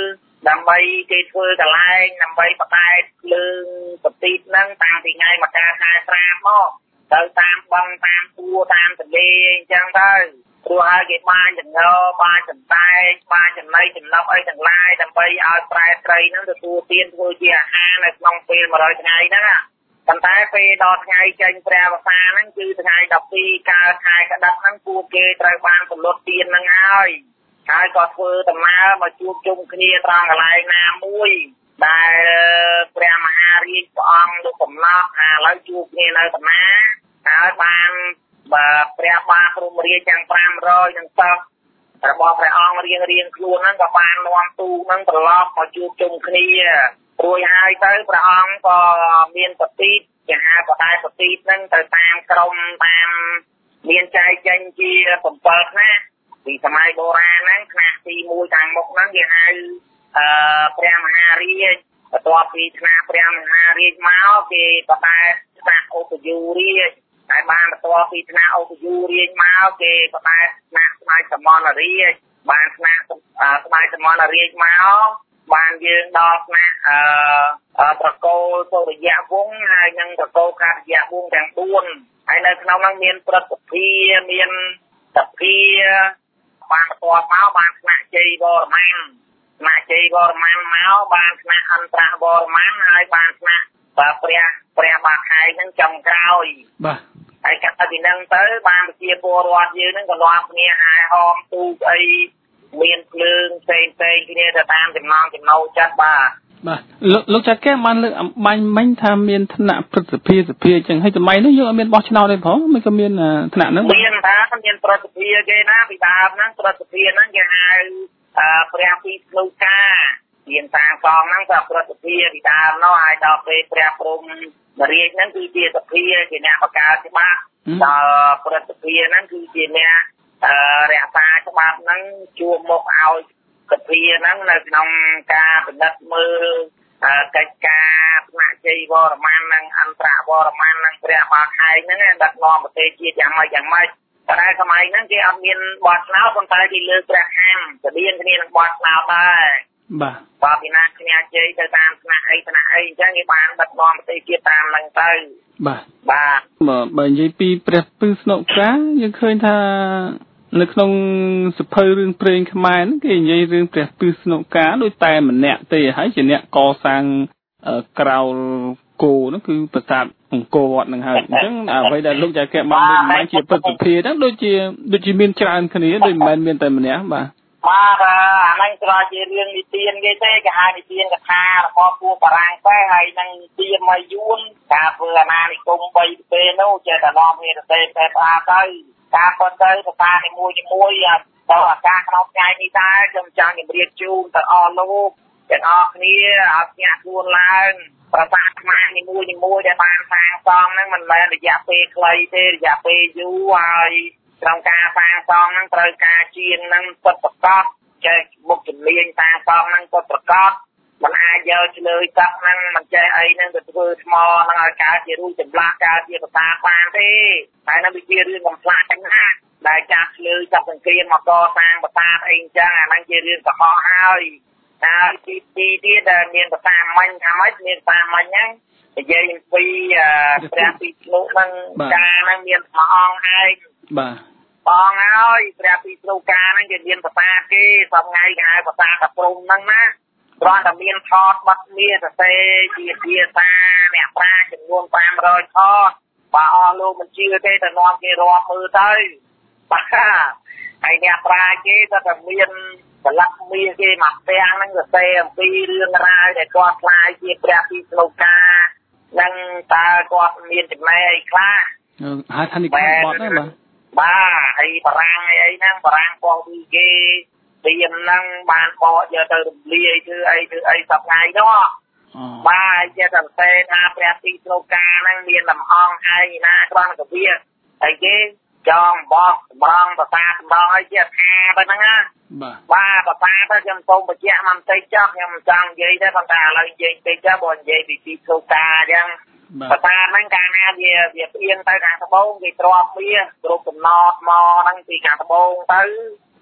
ដើម្បីគេធ្វើកន្លែងដើម្បីបតែតភ្លើងប្រទីបហ្នឹងតាំងពីថ្ងៃមកការខែស្រាបមកទៅតាមបឹងតាមពួរតាមទន្លេអញ្ចឹងទៅព្រោះហើយគេបានចំណោបានចន្តែកបានចំណីចំណុកអីទាំងឡាយដើម្បីឲ្យប្រែត្រីហ្នឹងទទួលទានធ្វើជាអាហារនៅក្នុងពេលមួយរយថ្ងៃហ្នឹងប៉ុន្តែពេលដល់ថ្ងៃចេញព្រះវស្សាហ្នឹងគឺថ្ងៃដប់ពីរកើតខែកដិកហ្នឹងពួកគេត្រូវបានពលុតទានហ្នឹងហើយហើយក៏ធ្វើដំណើរមកជួបជុំគ្នាត្រង់កន្លែងណាមួយដែលព្រះមហារាជព្រះអង្គលោកកំណត់ថាឥឡូវជួបគ្នានៅតាណាហើយបានបាទព្រះបាទព្រហ្មរាជទាំងប្រាំរយនឹងសិស្សរបស់ព្រះអង្គរៀងរៀងខ្លួនហ្នឹងក៏បាននាំទូកហ្នឹងត្រឡប់មកជួបជុំគ្នារួចហើយទៅព្រះអង្គក៏មានប្រទីបជាហៅបតែប្រទីបហ្នឹងទៅតាមក្រុមតាមមានចែកចេញជាbảyថ្នាក់ពីសម័យបុរាណហ្នឹងថ្នាក់ទីមួយខាងមុខហ្នឹងគេហៅអឺព្រះមហារាជបន្ទាប់ពីថ្នាក់ព្រះមហារាជមកគេបតែថ្នាក់ឧបយុរាជតែបានបន្ទាប់ពីថ្នាក់ឧបយុរាជមកគេបតែថ្នាក់ស្ដេចសមណរាជបានថ្នាក់ស្ដេចសមណរាជមកបានយើងដល់ថ្នាក់អឺប្រកូលសុរិយវង្សហើយនិងប្រកូលខត្តយវង្សទាំងបួនហើយនៅក្នុងនោះមានព្រឹទ្ធសភាមានសភាបានបន្ទាប់មកបានថ្នាក់ជ័យវរ្ម័នថ្នាក់ជ័យវរ្ម័នមកបានថ្នាក់អន្តរវរ្ម័នហើយបានថ្នាក់ព្រះព្រះបាទខែកនឹងចុងក្រោយបាទហើយកាត់ពីហ្នឹងទៅបានប្រជាពលរដ្ឋយើងហ្នឹងក៏លាប់គ្នាហែហោមទូកអីមានភ្លើងផ្សេងផ្សេងគ្នាទៅតាមចំណងចំណូលចិត្តបាទបាទលោកលោកចាត់កែបានលើកអំបញ្ញមិញថាមានថ្នាក់ព្រឹទ្ធសភាសភាអញ្ចឹងហើយសម័យនោះយើងអត់មានបោះឆ្នោតទេផងមិនក៏មានថ្នាក់ហ្នឹងមានថាមានព្រឹទ្ធសភាគេណាពីដើមហ្នឹងព្រឹទ្ធសភាហ្នឹងគេហៅព្រះពីស្នូកាមានតាកងហ្នឹងក៏ព្រឹទ្ធសភាពីដើមនោះហើយដល់ពេលព្រះព្រំរាជហ្នឹងគឺជាសភាជាអ្នកបង្កើតច្បាប់ដល់ព្រឹទ្ធសភាហ្នឹងគឺជាអ្នករក្សាច្បាប់ហ្នឹងជួបមកឲ្យសភាហ្នឹងនៅក្នុងការពិនិត្យមើលកិច្ចការថ្នាក់ជ័យវរ្ម័ននិងអន្តរវរ្ម័ននិងព្រះបាទខែកហ្នឹងដឹកនាំប្រទេសជាតិយ៉ាងម៉េចយ៉ាងម៉េចតែសម័យហ្នឹងគេអត់មានបោះឆ្នោតប៉ុន្តែគេលើកព្រះខ័នស្តៀងគ្នានឹងបោះឆ្នោតដែរបាទបាទពីណាគ្នាជ័យទៅតាមថ្នាក់អីថ្នាក់អីអញ្ចឹងគេបានដឹកនាំប្រទេសជាតិតាមហ្នឹងទៅបាទបាទបើនិយាយពីព្រះពឹសស្នុកាយើងឃើញថានៅក្នុងសភៅរឿងព្រេងខ្មែរហ្នឹងគេនិយាយរឿងព្រះពឹសស្នុកាដោយតែម្នាក់ទេហើយជាអ្នកកសាងក្រោលគោហ្នឹងគឺប្រាសាទអង្គរវត្តហ្នឹងហើយអញ្ចឹងអ្វីដែលលោកចាកែបានលើកមកជាព្រឹទ្ធសភាហ្នឹងដូចជាដូចជាមានច្រើនគ្នាដូចមិនមែនមានតែម្នាក់បាទបាទអាហ្នឹងគ្រាន់ជារឿងនិទានគេទេគេហៅនិទានកថារបស់ពួកបារាំងទេហើយនឹងនិទានមកយួនការធ្វើអាណានិគមបីប្រទេសនោះចេះតែនាំគ្នាទៅទេតែផ្អាទៅការប៉ុន្តែភាសានីមួយជាមួយទៅអាការក្នុងថ្ងៃនេះដែរខ្ញុំចង់ជម្រាបជូនទៅអស់លោកទាំងអស់គ្នាឲ្យញាក់ខ្លួនឡើងប្រសាទខ្មែរនីមួយជាមួយដែលបានសាងសង់ហ្នឹងមិនមែនរយៈពេលខ្លីទេរយៈពេលយូរហើយក្នុងការសាងសង់ហ្នឹងត្រូវការជាងហ្នឹងពិតប្រាកដចេះមុខជំនាញសាងសង់ហ្នឹងពិតប្រាកដមិនអាចយកឆ្លើយទឹកហ្នឹងមិនចេះអីហ្នឹងទៅធ្វើថ្មហ្នឹងឲ្យកើតជារូបចម្លាក់កើតជាប្រាសាទបានទេហើយនឹងវាជារឿងកំប្លែងណាស់ដែលចាស់ឆ្លើយចាប់សង្គ្រាមមកកសាងប្រាសាទអីអញ្ចឹងអាហ្នឹងជារឿងកុហកហើយហើយទីទីទៀតដែលមានភាសាមិញថាម៉េចមានភាសាមិញហ្នឹងនិយាយអំពីព្រះពីស្នុហ្នឹងការហ្នឹងមានព្រះអង្គឯងបាទបងហើយព្រះពីស្នុការហ្នឹងគេមានភាសាគេសពថ្ងៃគេហៅភាសាតាព្រំហ្នឹងណាគ្រាន់តែមានថតបាត់មាសសរសេរជាភាសាអ្នកប្រាជ្ញចំនួនប្រាំរយថតបើអស់លោកមិនជឿទេទៅនាំគេរាប់មើលទៅបាទហើយអ្នកប្រាជ្ញគេក៏តែមានស្លឹកមាសគេមកផ្ទាំងហ្នឹងសរសេរអំពីរឿងរ៉ាវដែលគាត់ខ្លាយជាព្រះពីស្នុការនឹងតើគាត់មានចំណេះអីខ្លះហៅថានិកាយបត់ណាបាទបាទហើយបារាំងអីហ្នឹងបារាំងបោះពីគេពីហ្នឹងបានបកយកទៅរំលាយធ្វើអីធ្វើអីសប្ថ្ងៃនោះបាទជាសរសេរថាព្រះពីស្នុការហ្នឹងមានលំអងឯងណាគ្រាន់តែវាហើយគេចងបោះសម្រងភាសាសម្រងឲ្យជាថាទៅហ្នឹងណាបាទបាទភាសាទៅខ្ញុំសូមបញ្ជាក់មកបន្តិចចុះខ្ញុំមិនចង់និយាយទេប៉ុន្តែឥឡូវនិយាយបន្តិចចុះបើនិយាយពីពីស្នុការអញ្ចឹងភាសាហ្នឹងកាលណាវាវាផ្អៀងទៅខាងត្បូងគេទ្រាំវាគ្រប់កំណត់មកហ្នឹងពីខាងត្បូងទៅ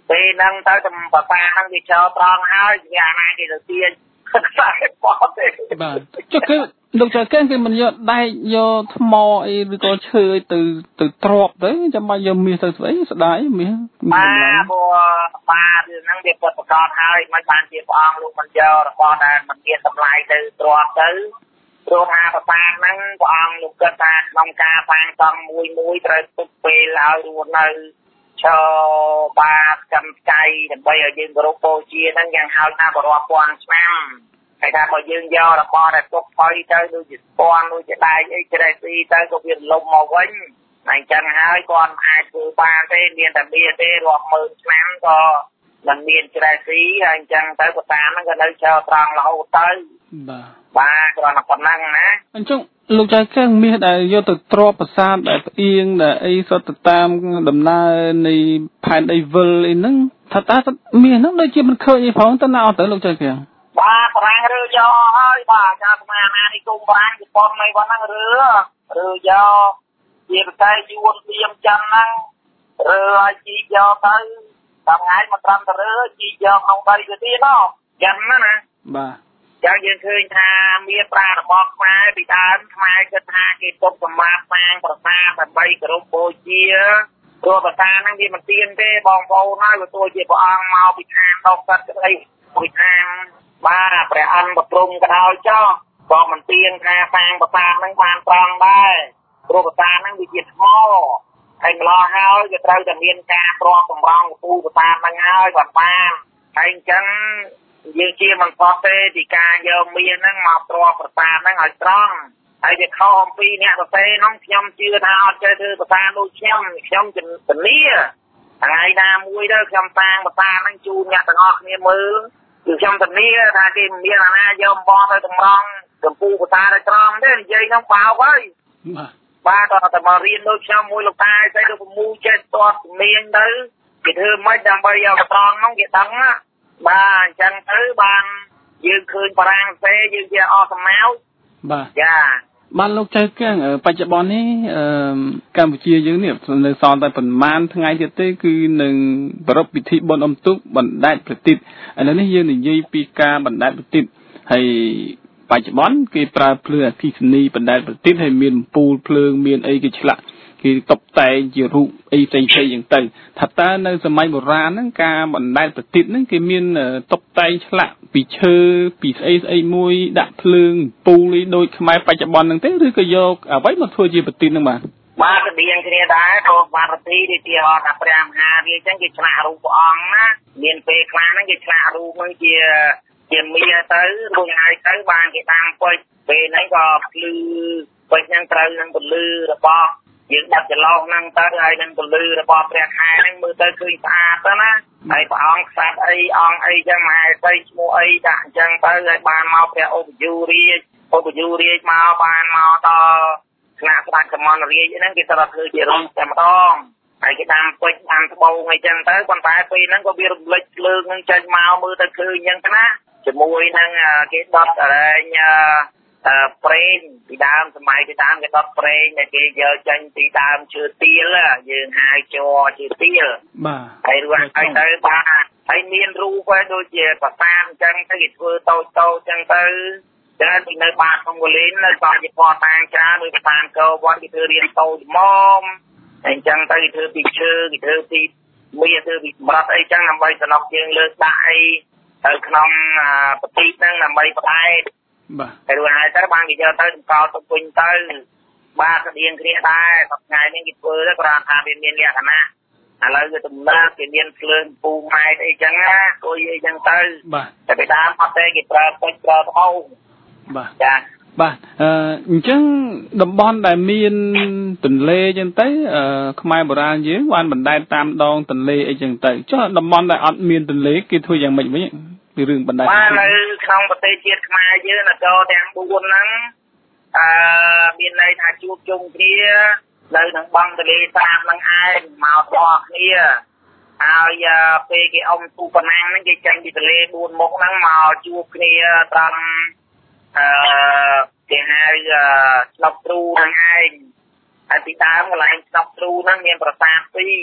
ពេលហ្នឹងទៅតែបតាហ្នឹងវាចូលត្រង់ហើយវាអាណាគេទៅទាញខ្សែបោះទេបាទចុះគឺលោកចៅកែងគេមិនយកដែកយកថ្មអីឬក៏ឈើអីទៅទៅទ្របទៅចាំបាច់យកមាសទៅស្អីស្ដាយមាសបាទព្រោះបាទហ្នឹងវាពិតប្រកបហើយមិនបានជាព្រះអង្គលោកមិនយករបស់ដែលមិនមានតម្លៃទៅទ្របទៅព្រោះថាប្រសាទហ្នឹងព្រះអង្គលោកគិតថាក្នុងការសាងសង់មួយមួយត្រូវទុកពេលឲ្យរស់នៅឈរបាទកម្មចៃដើម្បីឲ្យយើងគោរពបូជាហ្នឹងយ៉ាងហោចណាស់ក៏រាប់ពាន់ឆ្នាំហើយថាបើយើងយករបស់ដែលទុកថយទៅដូចជាស្ពាន់ដូចជាដែកអីច្រេះស៊ីទៅក៏វារលំមកវិញតែអញ្ចឹងហើយគាត់អាចធ្វើបានទេមានតែមានទេរាប់ម៉ឺនឆ្នាំក៏មិនមានច្រេះស៊ីហើយអញ្ចឹងទៅប្រតាមហ្នឹងក៏នៅចោលត្រង់រហូតទៅបាទបាទគ្រាន់តែប៉ុណ្ណឹងណាអញ្ចឹងលោកចៅកែងមាសដែលយកទៅទ្របប្រាសាទដែលផ្អៀងដែលអីសុទ្ធទៅតាមដំណើរនៃផែនដីវិលអីហ្នឹងថាតើមាសហ្នឹងដូចជាមិនឃើញអីផងទៅណាអត់ទៅលោកចៅកែងបាទបារាំងរើយកហើយបាទចាស្មារតីនេះគុំបារាំងជប៉ុននៃប៉ុណ្ណឹងរើរើយកជាប្រទេសយួនព្រាមចិនហ្នឹងរើឲ្យជីយកទៅតាមថ្ងៃមកត្រឹមតែរើជីយកក្នុងដីទៅទៀតណោះចិនណាណាបាទចឹងយើងឃើញថាមានប្រារបស់ខ្មែរពីដើមខ្មែរគិតថាគេទុកសម្រាប់សាងប្រាសាទដើម្បីគោរពបូជាព្រោះប្រាសាទហ្នឹងវាមិនទៀងទេបងប្អូនហើយបើទោះជាព្រះអង្គមកពីខាងដកសិតក្តីពីខាងបាទព្រះអង្គប្រព្រំក៏ដោយចោះក៏មិនទៀងថាសាងប្រាសាទហ្នឹងបានត្រង់ដែរព្រោះប្រាសាទហ្នឹងវាជាថ្មហើយម្ល៉េះហើយក៏ត្រូវតែមានការប្រកសម្រង់ពូប្រាសាទហ្នឹងហើយបានបានហើយអញ្ចឹងយើងជាមិនផុតទេពីការយកមាសហ្នឹងមកទ្របប្រាសាទហ្នឹងឲ្យត្រង់ហើយវាខុសអំពីអ្នកប្រទេសហ្នឹងខ្ញុំជឿថាអត់ចេះធ្វើប្រាសាទដូចខ្ញុំខ្ញុំជំនាញថ្ងៃណាមួយទៅខ្ញុំសាងប្រាសាទហ្នឹងជូនអ្នកទាំងអស់គ្នាមើលគឺខ្ញុំធានាថាគេមិនមានអាណាយកអំបោះទៅតម្រង់កម្ពុជាប្រាសាទឲ្យត្រង់ទេនិយាយហ្នឹងបោកហើយបាទបាទតែមករៀនដូចខ្ញុំមួយលោកតាស្អីទៅប្រមូលចេះតតជំនាញទៅគេធ្វើមិនដើម្បីយកត្រង់ហ្នឹងគេដឹងណាបាទអញ្ចឹងទៅបានយើងឃើញបារាំងទេយើងជាអស់សំណៅបាទចាបានលោកចៅកែងបច្ចុប្បន្ននេះអឺកម្ពុជាយើងនេះនៅសល់តែប្រហែលថ្ងៃទៀតទេគឺនឹងប្រារព្ធពិធីបុណ្យអុំទូកបណ្ដែតប្រទីបឥឡូវនេះយើងនិយាយពីការបណ្ដែតប្រទីបហើយបច្ចុប្បន្នគេប្រើភ្លើងអគ្គិសនីបណ្ដែតប្រទីបហើយមានអំពូលភ្លើងមានអីគេឆ្លាក់គេតុបតែងជារូបអីផ្សេងៗយ៉ាងទៅថាតើនៅសម័យបុរាណហ្នឹងការបណ្ដែតប្រទីបហ្នឹងគេមានតុបតែងឆ្លាក់ពីឈើពីស្អីស្អីមួយដាក់ភ្លើងពូលដូចខ្មែរបច្ចុប្បន្នហ្នឹងទេឬក៏យកអ្វីមកធ្វើជាប្រទីបហ្នឹងបាទបាទស្តៀងគ្នាដែរព្រោះបារទីនេះជាអត់ថាព្រះមហារាជអញ្ចឹងគេឆ្លាក់រូបព្រះអង្គណាមានពេលខ្លះហ្នឹងគេឆ្លាក់រូបហ្នឹងជាជាមាសទៅរួចហើយទៅបានគេដាំពេជ្រពេលហ្នឹងក៏ភ្លឺពេជ្រហ្នឹងត្រូវនឹងពលឺរបស់យើងដាក់ចន្លោះហ្នឹងទៅហើយនឹងពលឺរបស់ព្រះខែហ្នឹងមើលទៅឃើញស្អាតទៅណាហើយព្រះអង្គខ្សាត់អីអង្គអីចឹងមហាសីឈ្មោះអីដាក់អញ្ចឹងទៅហើយបានមកព្រះឧបយុរាជឧបយុរាជមកបានមកដល់ថ្នាក់ស្ដេចសមណរាជហ្នឹងគេត្រូវធ្វើជារូបតែម្ដងហើយគេដាំពេជ្រដាំត្បូងអីចឹងទៅប៉ុន្តែពេលហ្នឹងក៏វារំលេចភ្លើងហ្នឹងចេញមកមើលទៅឃើញអញ្ចឹងណាជាមួយនឹងគេដុតអរែងអឺប្រេងពីដើមសម័យពីដើមគេដុតប្រេងដែលគេយកចេញពីដើមឈើទាលយើងហៅជ័រជើទាលបាទហើយរួចហើយទៅបាទហើយមានរូបហើយដូចជាប្រាសាទអញ្ចឹងទៅគេធ្វើតូចតូចអញ្ចឹងទៅច្រើនពីនៅបាតក្នុងវលិននៅសល់ជាពណ៌តាំងច្រើនដូចប្រាសាទកោវត្តគេធ្វើរៀនតូចល្មមអញ្ចឹងទៅគេធ្វើពីឈើគេធ្វើពីមាសធ្វើពីសម្រាប់អីចឹងដើម្បីសំណុកយើងលើកដាក់អីទៅក្នុងប្រទីបហ្នឹងដើម្បីផ្ដែតបាទហើយរួចហើយទៅបានគេយកទៅតម្កល់ទៅវិញទៅបាទស្តៀងគ្នាដែរតែថ្ងៃនេះគេធ្វើទៅគ្រាន់ថាវាមានលក្ខណៈឥឡូវវាទំនើបគេមានភ្លើងពូម៉ែតអីចឹងណាគួយអីចឹងទៅបាទតែពីដើមអត់ទេគេប្រើពេជ្រប្រើត្បូងបាទចាបាទអឺអញ្ចឹងតំបន់ដែលមានទន្លេអញ្ចឹងទៅអឺខ្មែរបុរាណយើងបានបណ្ដែតតាមដងទន្លេអីចឹងទៅចុះតំបន់ដែលអត់មានទន្លេគេធ្វើយ៉ាងម៉េចវិញពីរឿងបណ្ដែតបាទនៅក្នុងប្រទេសជាតិខ្មែរយើងនគរទាំងបួនហ្នឹងអឺមានន័យថាជួបជុំគ្នានៅក្នុងបឹងទន្លេសាបហ្នឹងឯងមកតបគ្នាហើយពេលគេអុំទូប៉ុណ្ណាហ្នឹងគេចេញពីទន្លេបួនមុខហ្នឹងមកជួបគ្នាត្រង់អឺគេហៅស្លុកទ្រូហ្នឹងឯងហើយពីដើមកន្លែងស្លុកទ្រូហ្នឹងមានប្រាសាទពីរ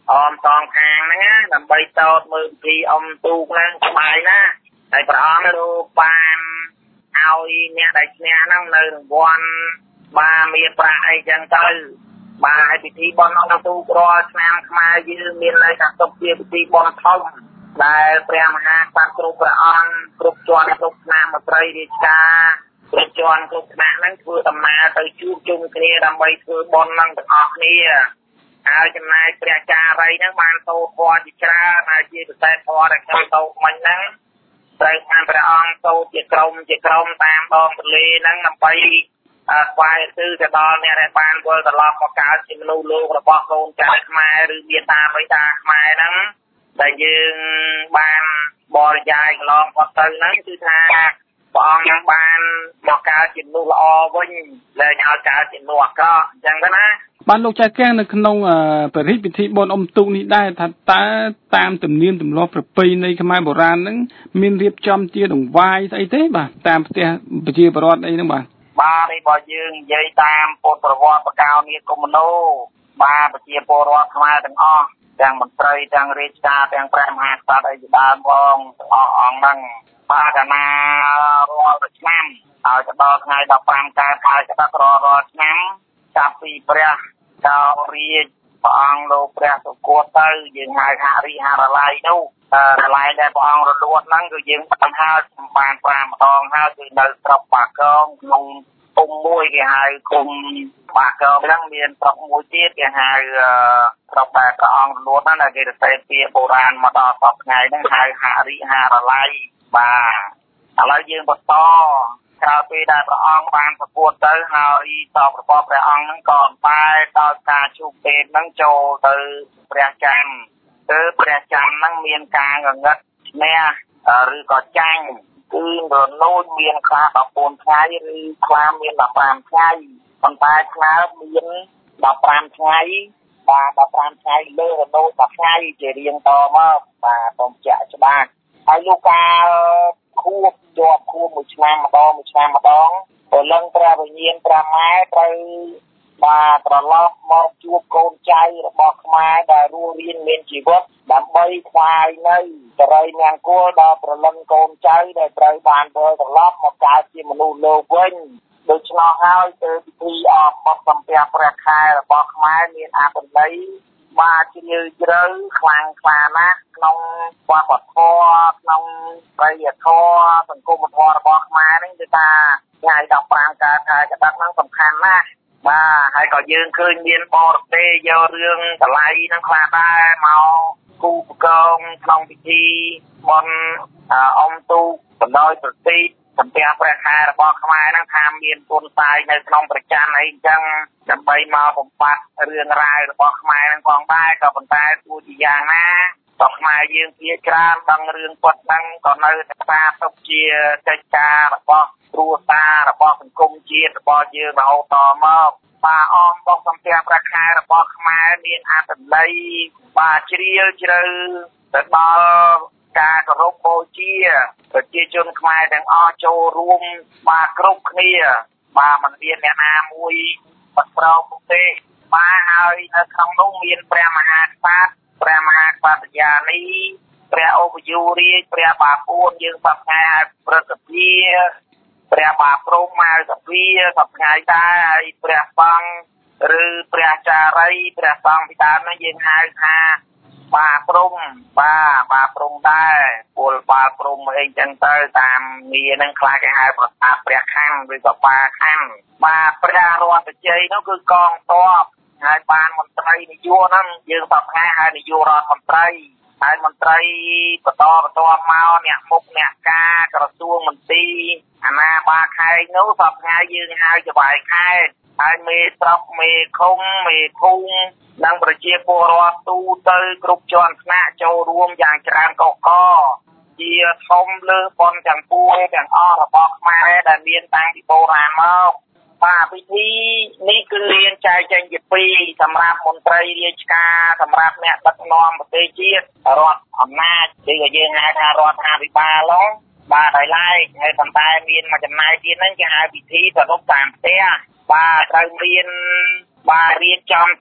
អមសងខាងហ្នឹងណាដើម្បីតោតមើលពីអមទូកហ្នឹងស្បាយណាហើយព្រះអង្គលោកបានឲ្យអ្នកដែលឈ្នះហ្នឹងនៅរង្វាន់បានមានប្រាក់អីចឹងទៅបាទហើយពិធីបុណ្យអមទូករាល់ឆ្នាំខ្មែរយើងមានន័យថាទុកជាពិធីបុណ្យធំដែលព្រះមហាក្សត្រគ្រប់ព្រះអង្គគ្រប់ជាន់គ្រប់ថ្នាក់មន្ត្រីរាជការគ្រប់ជាន់គ្រប់ថ្នាក់ហ្នឹងធ្វើដំណើរទៅជួបជុំគ្នាដើម្បីធ្វើបុណ្យហ្នឹងទាំងអស់គ្នាហើយចំណែកព្រះចារីហ្នឹងបានសូត្រធម៌ជាច្រើនហើយជាពិសេសធម៌ដែលខ្ញុំសូត្រមិញហ្នឹងត្រូវបានព្រះអង្គសូត្រជាក្រុមជាក្រុមតាមដងទន្លេហ្នឹងដើម្បីស្វែងរកទៅដល់អ្នកដែលបានវិលត្រឡប់មកកើតជាមនុស្សលោករបស់កូនចៅខ្មែរឬមាតាបិតាខ្មែរហ្នឹងដែលយើងបានបរិយាយកន្លងផុតទៅហ្នឹងគឺថាព្រះអង្គនឹងបានមកកើតជាមនុស្សល្អវិញលែងឲ្យកើតជាមនុស្សអាក្រក់អញ្ចឹងទៅណាបានលោកចៅកាំងនៅក្នុងព្រះរាជពិធីបុណ្យអុំទូកនេះដែរថាតើតាមទំនៀមទម្លាប់ប្រពៃណីខ្មែរបុរាណហ្នឹងមានរៀបចំជាដង្វាយស្អីទេបាទតាមផ្ទះប្រជាពលរដ្ឋអីហ្នឹងបាទបាទនេះបើយើងនិយាយតាមពុទ្ធប្រវត្តិបកោនីកុម្នោបាទប្រជាពលរដ្ឋខ្មែរទាំងអស់ទាំងមន្ត្រីទាំងរាជការទាំងព្រះមហាក្សត្រអីជាដើមផងទាំងអស់អង្គហ្នឹងបាទកាលណារាល់ឆ្នាំហើយទៅដល់ថ្ងៃដប់ប្រាំកើតខែកក្កដារាល់ឆ្នាំចាប់ពីព្រះចៅរាជព្រះអង្គលោកព្រះសុគតទៅយើងហៅហរិហរឡៃនោះរឡៃដែលព្រះអង្គរលួតហ្នឹងគឺយើងបានហើយបានប្រាំម្ដងហើយគឺនៅស្រុកបាកងក្នុងគុំមួយគេហៅគុំបាកងហ្នឹងមានស្រុកមួយទៀតគេហៅស្រុកដែលព្រះអង្គរលួតហ្នឹងដែលគេទៅសេពីបុរាណមកដល់សពថ្ងៃហ្នឹងហៅហរិហរឡៃបាទឥឡូវយើងបន្តក្រោយពេលដែលព្រះអង្គបានប្រគួតទៅហើយសពរបស់ព្រះអង្គហ្នឹងក៏បែរដល់ការជួបពេលហ្នឹងចូលទៅព្រះច័ន្ទគឺព្រះច័ន្ទហ្នឹងមានការងងឹតឈ្នះឬក៏ចាញ់គឺរនូចមានខ្លះដប់បួនថ្ងៃឬខ្លះមានដប់ប្រាំថ្ងៃប៉ុន្តែខ្លះមានដប់ប្រាំថ្ងៃបាទដប់ប្រាំថ្ងៃលើរនូចដប់ថ្ងៃជារៀងតមកបាទសូមចាក់ច្បាស់ហើយលោកកាលខួបជាប់ខួបមួយឆ្នាំម្ដងមួយឆ្នាំម្ដងព្រលឹងព្រះវិញ្ញាណព្រះម៉ែត្រូវបាទត្រឡប់មកជួបកូនចៅរបស់ខ្មែរដែលរស់រានមានជីវិតដើម្បីថ្វាយនៅសិរីមង្គលដល់ព្រលឹងកូនចៅដែលត្រូវបានវិលត្រឡប់មកកើតជាមនុស្សលោកវិញដូច្នោះហើយទៅពិធីអបបសំពះព្រះខែរបស់ខ្មែរមានអត្ថន័យបាទជ្រាលជ្រៅខ្លាំងក្លាណាស់ក្នុងវប្បធម៌ក្នុងប្រិយធម៌សង្គមធម៌របស់ខ្មែរនេះគឺថាថ្ងៃដប់ប្រាំកើតខែកក្កដាហ្នឹងសំខាន់ណាស់បាទហើយក៏យើងឃើញមានបរទេសយករឿងតម្លៃហ្នឹងខ្លះដែរមកគូប្រកងក្នុងពិធីបុណ្យអុំទូកបណ្ដោយប្រទីបសំពះព្រះខែរបស់ខ្មែរហ្នឹងថាមានពុនតាយនៅក្នុងប្រច័នអីអញ្ចឹងដើម្បីមកបំបត្តិរឿងរ៉ាវរបស់ខ្មែរហ្នឹងផងដែរក៏ប៉ុន្តែទោះជាយ៉ាងណាក៏ខ្មែរយើងជាច្រើនដឹងរឿងពុតហ្នឹងក៏នៅតែថាទុកជាកិច្ចការរបស់គ្រួសាររបស់សង្គមជាតិរបស់យើងរហូតតមកបាទអមបុកសំពះព្រះខែរបស់ខ្មែរមានអត្ថន័យបាទជ្រាលជ្រៅទៅដល់ការគោរពបូជាប្រជាជនខ្មែរទាំងអស់ចូលរួមបាទគ្រប់គ្នាបាទមិនមានអ្នកណាមួយបាត់ប្រោទេបាទហើយនៅក្នុងនោះមានព្រះមហាក្សត្រព្រះមហាក្សត្រយានីព្រះឧបយុរាជព្រះបាពួនយើងសពថ្ងៃឲ្យប្រសិទ្ធិព្រះបាព្រំមកសភាសពថ្ងៃដែរហើយព្រះសង្ឃឬព្រះចារីព្រះសង្ឃពីដើមនេះយើងហៅថាបាព្រំបាទបាព្រំដែរពលបាព្រំអីចឹងទៅតាមងារហ្នឹងខ្លះគេហៅប្រសាទព្រះខ័នឬក៏បាខ័នបាទព្រះរដ្ឋជ័យនោះគឺកងទ័ពហើយបានមន្ត្រីនយោបាយហ្នឹងយើងសពថ្ងៃហៅនយោបាយរដ្ឋមន្ត្រីហើយមន្ត្រីបន្តបន្តមកអ្នកមុខអ្នកការក្រសួងមន្ទីរអាណាបាខេងនោះសពថ្ងៃយើងហៅច្បាយខេត្តហើយមេស្រុកមេឃុំមេភូមិនិងប្រជាពលរដ្ឋទូទៅគ្រប់ជាន់ថ្នាក់ចូលរួមយ៉ាងច្រើនកកកជាធំលើប៉ុនទាំងពួងទាំងអស់របស់ខ្មែរដែលមានតាំងពីបុរាណមកបាទពិធីនេះគឺរៀនចែកចេញជាពីរសម្រាប់មន្ត្រីរាជការសម្រាប់អ្នកដឹកនាំប្រទេសជាតិរដ្ឋអំណាចឬក៏យើងហៅថារដ្ឋាភិបាលហ្នឹងបាទហើយឡែកហើយប៉ុន្តែមានមួយចំណែកទៀតហ្នឹងគេហៅពិធីប្រពៃតាមផ្ទះបាទត្រូវមានបាទរៀបចំតុ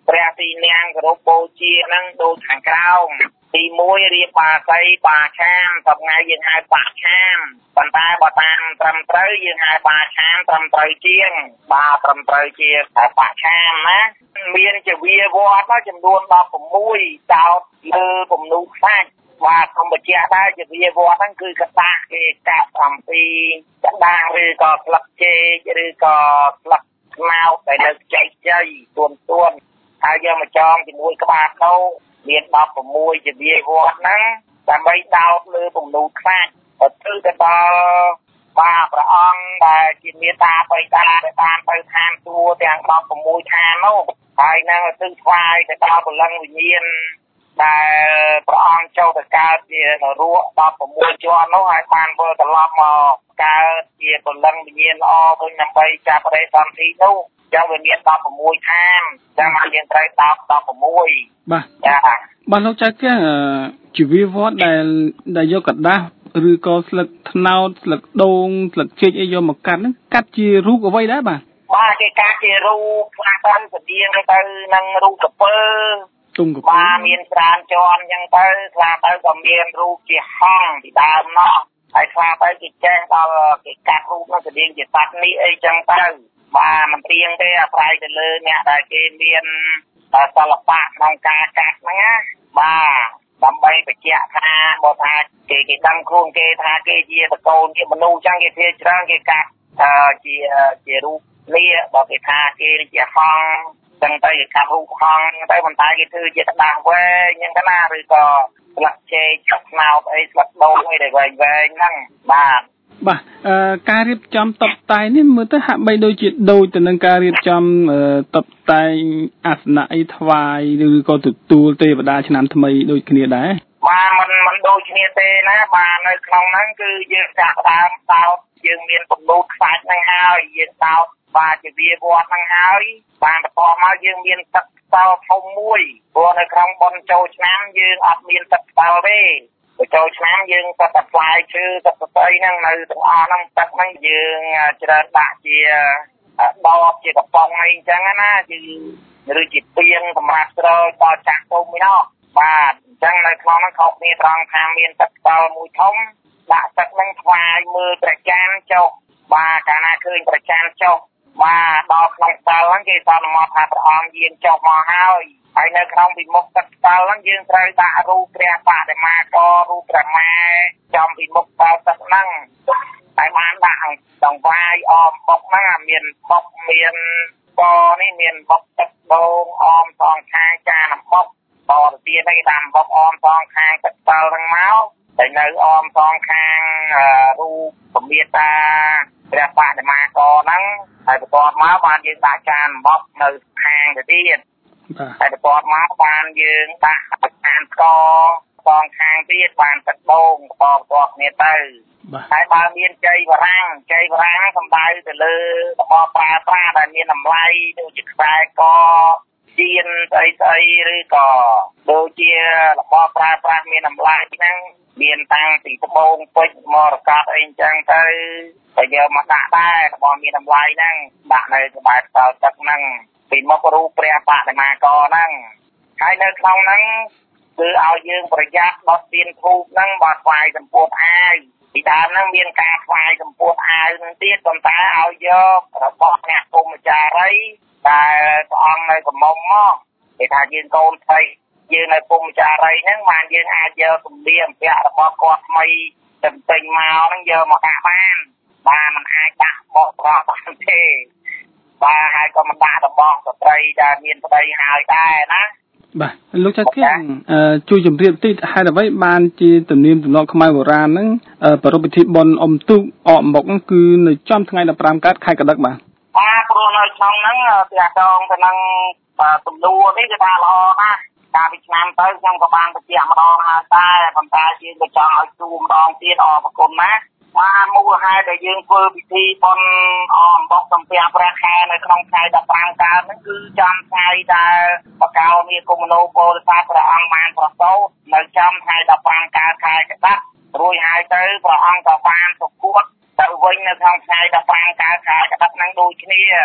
ព្រះទីនាងគោរពបូជាហ្នឹងដូចខាងក្រោមទីមួយរៀបបាសីបាឆាមសប្ងៃយើងហៅបាឆាមប៉ុន្តែបើតាមត្រឹមត្រូវយើងហៅបាឆាមត្រឹមត្រូវជាងបាត្រឹមត្រូវជាបាឆាមណាមានជាវាវត្តចំនួនដប់៦ចោតលើពំនូខ្សាច់បាទខ្ញុំបញ្ជាក់ដែរជាវាវត្តហ្នឹងគឺកតាគេកាត់អំពីកដាឬក៏ស្លឹកចេកឬក៏ស្លឹកស្នោតដែលនៅចែកចៃទួនទួនហើយយកមកចងជាមួយក្បាលដោមានដប់៦ជាវាវត្តហ្នឹងដើម្បីដោតលើពំនូខ្សាច់ទៅទៅដល់បាទព្រះអង្គដែលជាមេត្តាបិតាដែលបានទៅឋានសួគ៌ទាំងដប់៦ឋាននោះហើយនឹងទៅថ្វាយទៅដល់ព្រលឹងវិញ្ញាណដែលព្រះអង្គចូលទៅកើតជានរកដប់៦ជាន់នោះហើយបានវិលត្រឡប់មកកើតជាព្រលឹងវិញ្ញាណល្អវិញដើម្បីចាប់បរិសន្ធិនោះចឹងវាមានដប់៦ឋានចឹងមកយើងត្រូវដោតដប់៦បាទចាបាទលោកចៅគៀងជីវវត្តដែលដែលយកกระดาษឬក៏ស្លឹកត្នោតស្លឹកដូងស្លឹកចេកអីយកមកកាត់ហ្នឹងកាត់ជារូបអ្វីដែរបាទបាទគេកាត់ជារូបខ្លះទៅស្តៀងទៅនឹងរូបកពើទុំកពើបាទមានច្រើនជាន់អញ្ចឹងទៅខ្លះទៅក៏មានរូបជាហង្សពីដើមនោះហើយខ្លះទៅគេចេះដល់គេកាត់រូបនោះស្តៀងជាសត្វនេះអីចឹងទៅបាទមិនព្រៀងទេអាស្រ័យទៅលើអ្នកដែលគេមានសិល្បៈក្នុងការកាត់ហ្នឹងណាបាទដើម្បីបញ្ជាក់ថាបើថាគេគេដឹងខ្លួនគេថាគេជាតកូលជាមនុស្សចឹងគេភាច្រើនគេកាត់ជាជារូបនេះបើគេថាគេជាហង្សចឹងទៅគេកាត់រូបហង្សទៅប៉ុន្តែគេធ្វើជាក្តាស់វែងចឹងទៅណាឬក៏ស្លឹកចេកឆឹកស្នោតអីស្លឹកដូងអីដែលវែងវែងហ្នឹងបាទបាទអឺការរៀបចំតុបតែងនេះមើលទៅហាក់បីដូចជាដូចទៅនឹងការរៀបចំតុបតែងអាសនៈអីថ្វាយឬក៏ទទួលទេវតាឆ្នាំថ្មីដូចគ្នាដែរបាទมันมันដូចគ្នាទេណាបាទនៅក្នុងហ្នឹងគឺយើងចាប់ដើមតោតយើងមានពំនូខ្សាច់ហ្នឹងហើយយើងតោតបាទជាវាវត្តហ្នឹងហើយបានបន្តមកយើងមានទឹកផ្សោធំមួយព្រោះនៅក្នុងបុណ្យចូលឆ្នាំយើងអត់មានទឹកផ្សោទេទៅចូលឆ្នាំយើងទឹកតែផ្លែឈើទឹកស្អីហ្នឹងនៅទាំងអស់ហ្នឹងទឹកហ្នឹងយើងច្រើនដាក់ជាដបជាកំប៉ុងអីអញ្ចឹងណាគឺឬជាពាងសម្រាប់ស្រោចដល់ចាក់ទុំឯណោះបាទអញ្ចឹងនៅក្នុងហ្នឹងខុសគ្នាត្រង់ថាមានទឹកផ្សោមួយធំដាក់ទឹកហ្នឹងថ្វាយមើលព្រះច័ន្ទចុះបាទកាលណាឃើញព្រះច័ន្ទចុះបាទដល់ក្នុងផ្សាល់ហ្នឹងគេសន្មតថាព្រះអង្គយាងចុះមកហើយហើយនៅក្នុងពិមុខទឹកផ្សាល់ហ្នឹងយើងត្រូវដាក់រូបព្រះបដិមាកររូបព្រះម៉ែចំពិមុខផ្សាល់ទឹកហ្នឹងហើយបានដាក់ដង្វាយអមបុកហ្នឹងមានបុកមានបនេះមានបុកទឹកដូងអមសងខាងចានបុកបរទៀតគេដាក់បុកអមសងខាងទឹកផ្សាល់ហ្នឹងមកហើយនៅអមសងខាងរូបពមេតាព្រះបដិមាករហ្នឹងហើយបន្ទាប់មកបានយើងដាក់ចានបុកនៅខាងទៅទៀតហើយបន្ទាប់មកបានយើងដាក់អានស្ករសងខាងទៀតបានទឹកដូងបបបគ្នាទៅហើយបើមានជ័យបារាំងជ័យបារាំងសំដៅទៅលើរបស់ប្រើប្រាស់ដែលមានតម្លៃដូចជាខ្សែកជៀនស្អីស្អីឬក៏ដូចជារបស់ប្រើប្រាស់មានតម្លៃហ្នឹងមានតាំងពីត្បូងពេជ្រមរកតអីអញ្ចឹងទៅតែយកមកដាក់ដែររបស់មានតម្លៃហ្នឹងដាក់នៅក្បែរផ្សោតទឹកហ្នឹងពីមុខរូបព្រះបដិមាករហ្នឹងហើយនៅក្នុងហ្នឹងគឺឲ្យយើងប្រយ័ត្នដុតទៀនធូបហ្នឹងបើថ្វាយចំពោះអាវពីដើមហ្នឹងមានការថ្វាយចំពោះអាវហ្នឹងទៀតប៉ុន្តែឲ្យយករបស់អ្នកពុំចារីដែលព្រះអង្គនៅកំមុំមកគេថាយើងកូនស្រីយើងនៅពុំចារីហ្នឹងបានយើងអាចយកសម្លៀកបំពាក់របស់គាត់ថ្មីទៅទិញមកហ្នឹងយកមកដាក់បានបានមិនអាចដាក់បោកប្រក់បានទេបាទហើយក៏មិនដាក់របស់ស្ត្រីដែលមានប្តីហើយដែរណាបាទលោកចៅគៀងជួយជម្រាបតិចហេតុអ្វីបានជាទំនៀមទម្លាប់ខ្មែរបុរាណហ្នឹងប្រារព្ធពិធីបុណ្យអុំទូកអកអំបុកហ្នឹងគឺនៅចំថ្ងៃដប់ប្រាំកើតខែកដិកបាទបាទព្រោះនៅក្នុងហ្នឹងទាក់ទងទៅនឹងទំនួលនេះគឺថាល្អណាស់កាលពីឆ្នាំទៅខ្ញុំក៏បានបញ្ជាក់ម្ដងហើយដែរប៉ុន្តែយើងក៏ចង់ឲ្យជួម្ដងទៀតអរគុណណាស់បានមូលហេតុដែលយើងធ្វើពិធីបុណ្យអកអំបុកសំពះព្រះខែនៅក្នុងថ្ងៃដប់ប្រាំកើតហ្នឹងគឺចំថ្ងៃដែលបកោមាគុំនោពោធិសត្វព្រះអង្គបានប្រសូតនៅចំថ្ងៃដប់ប្រាំកើតខែកដិករួចហើយទៅព្រះអង្គក៏បានប្រគួតទៅវិញនៅក្នុងថ្ងៃដប់ប្រាំកើតខែកដិកហ្នឹងដូចគ្នា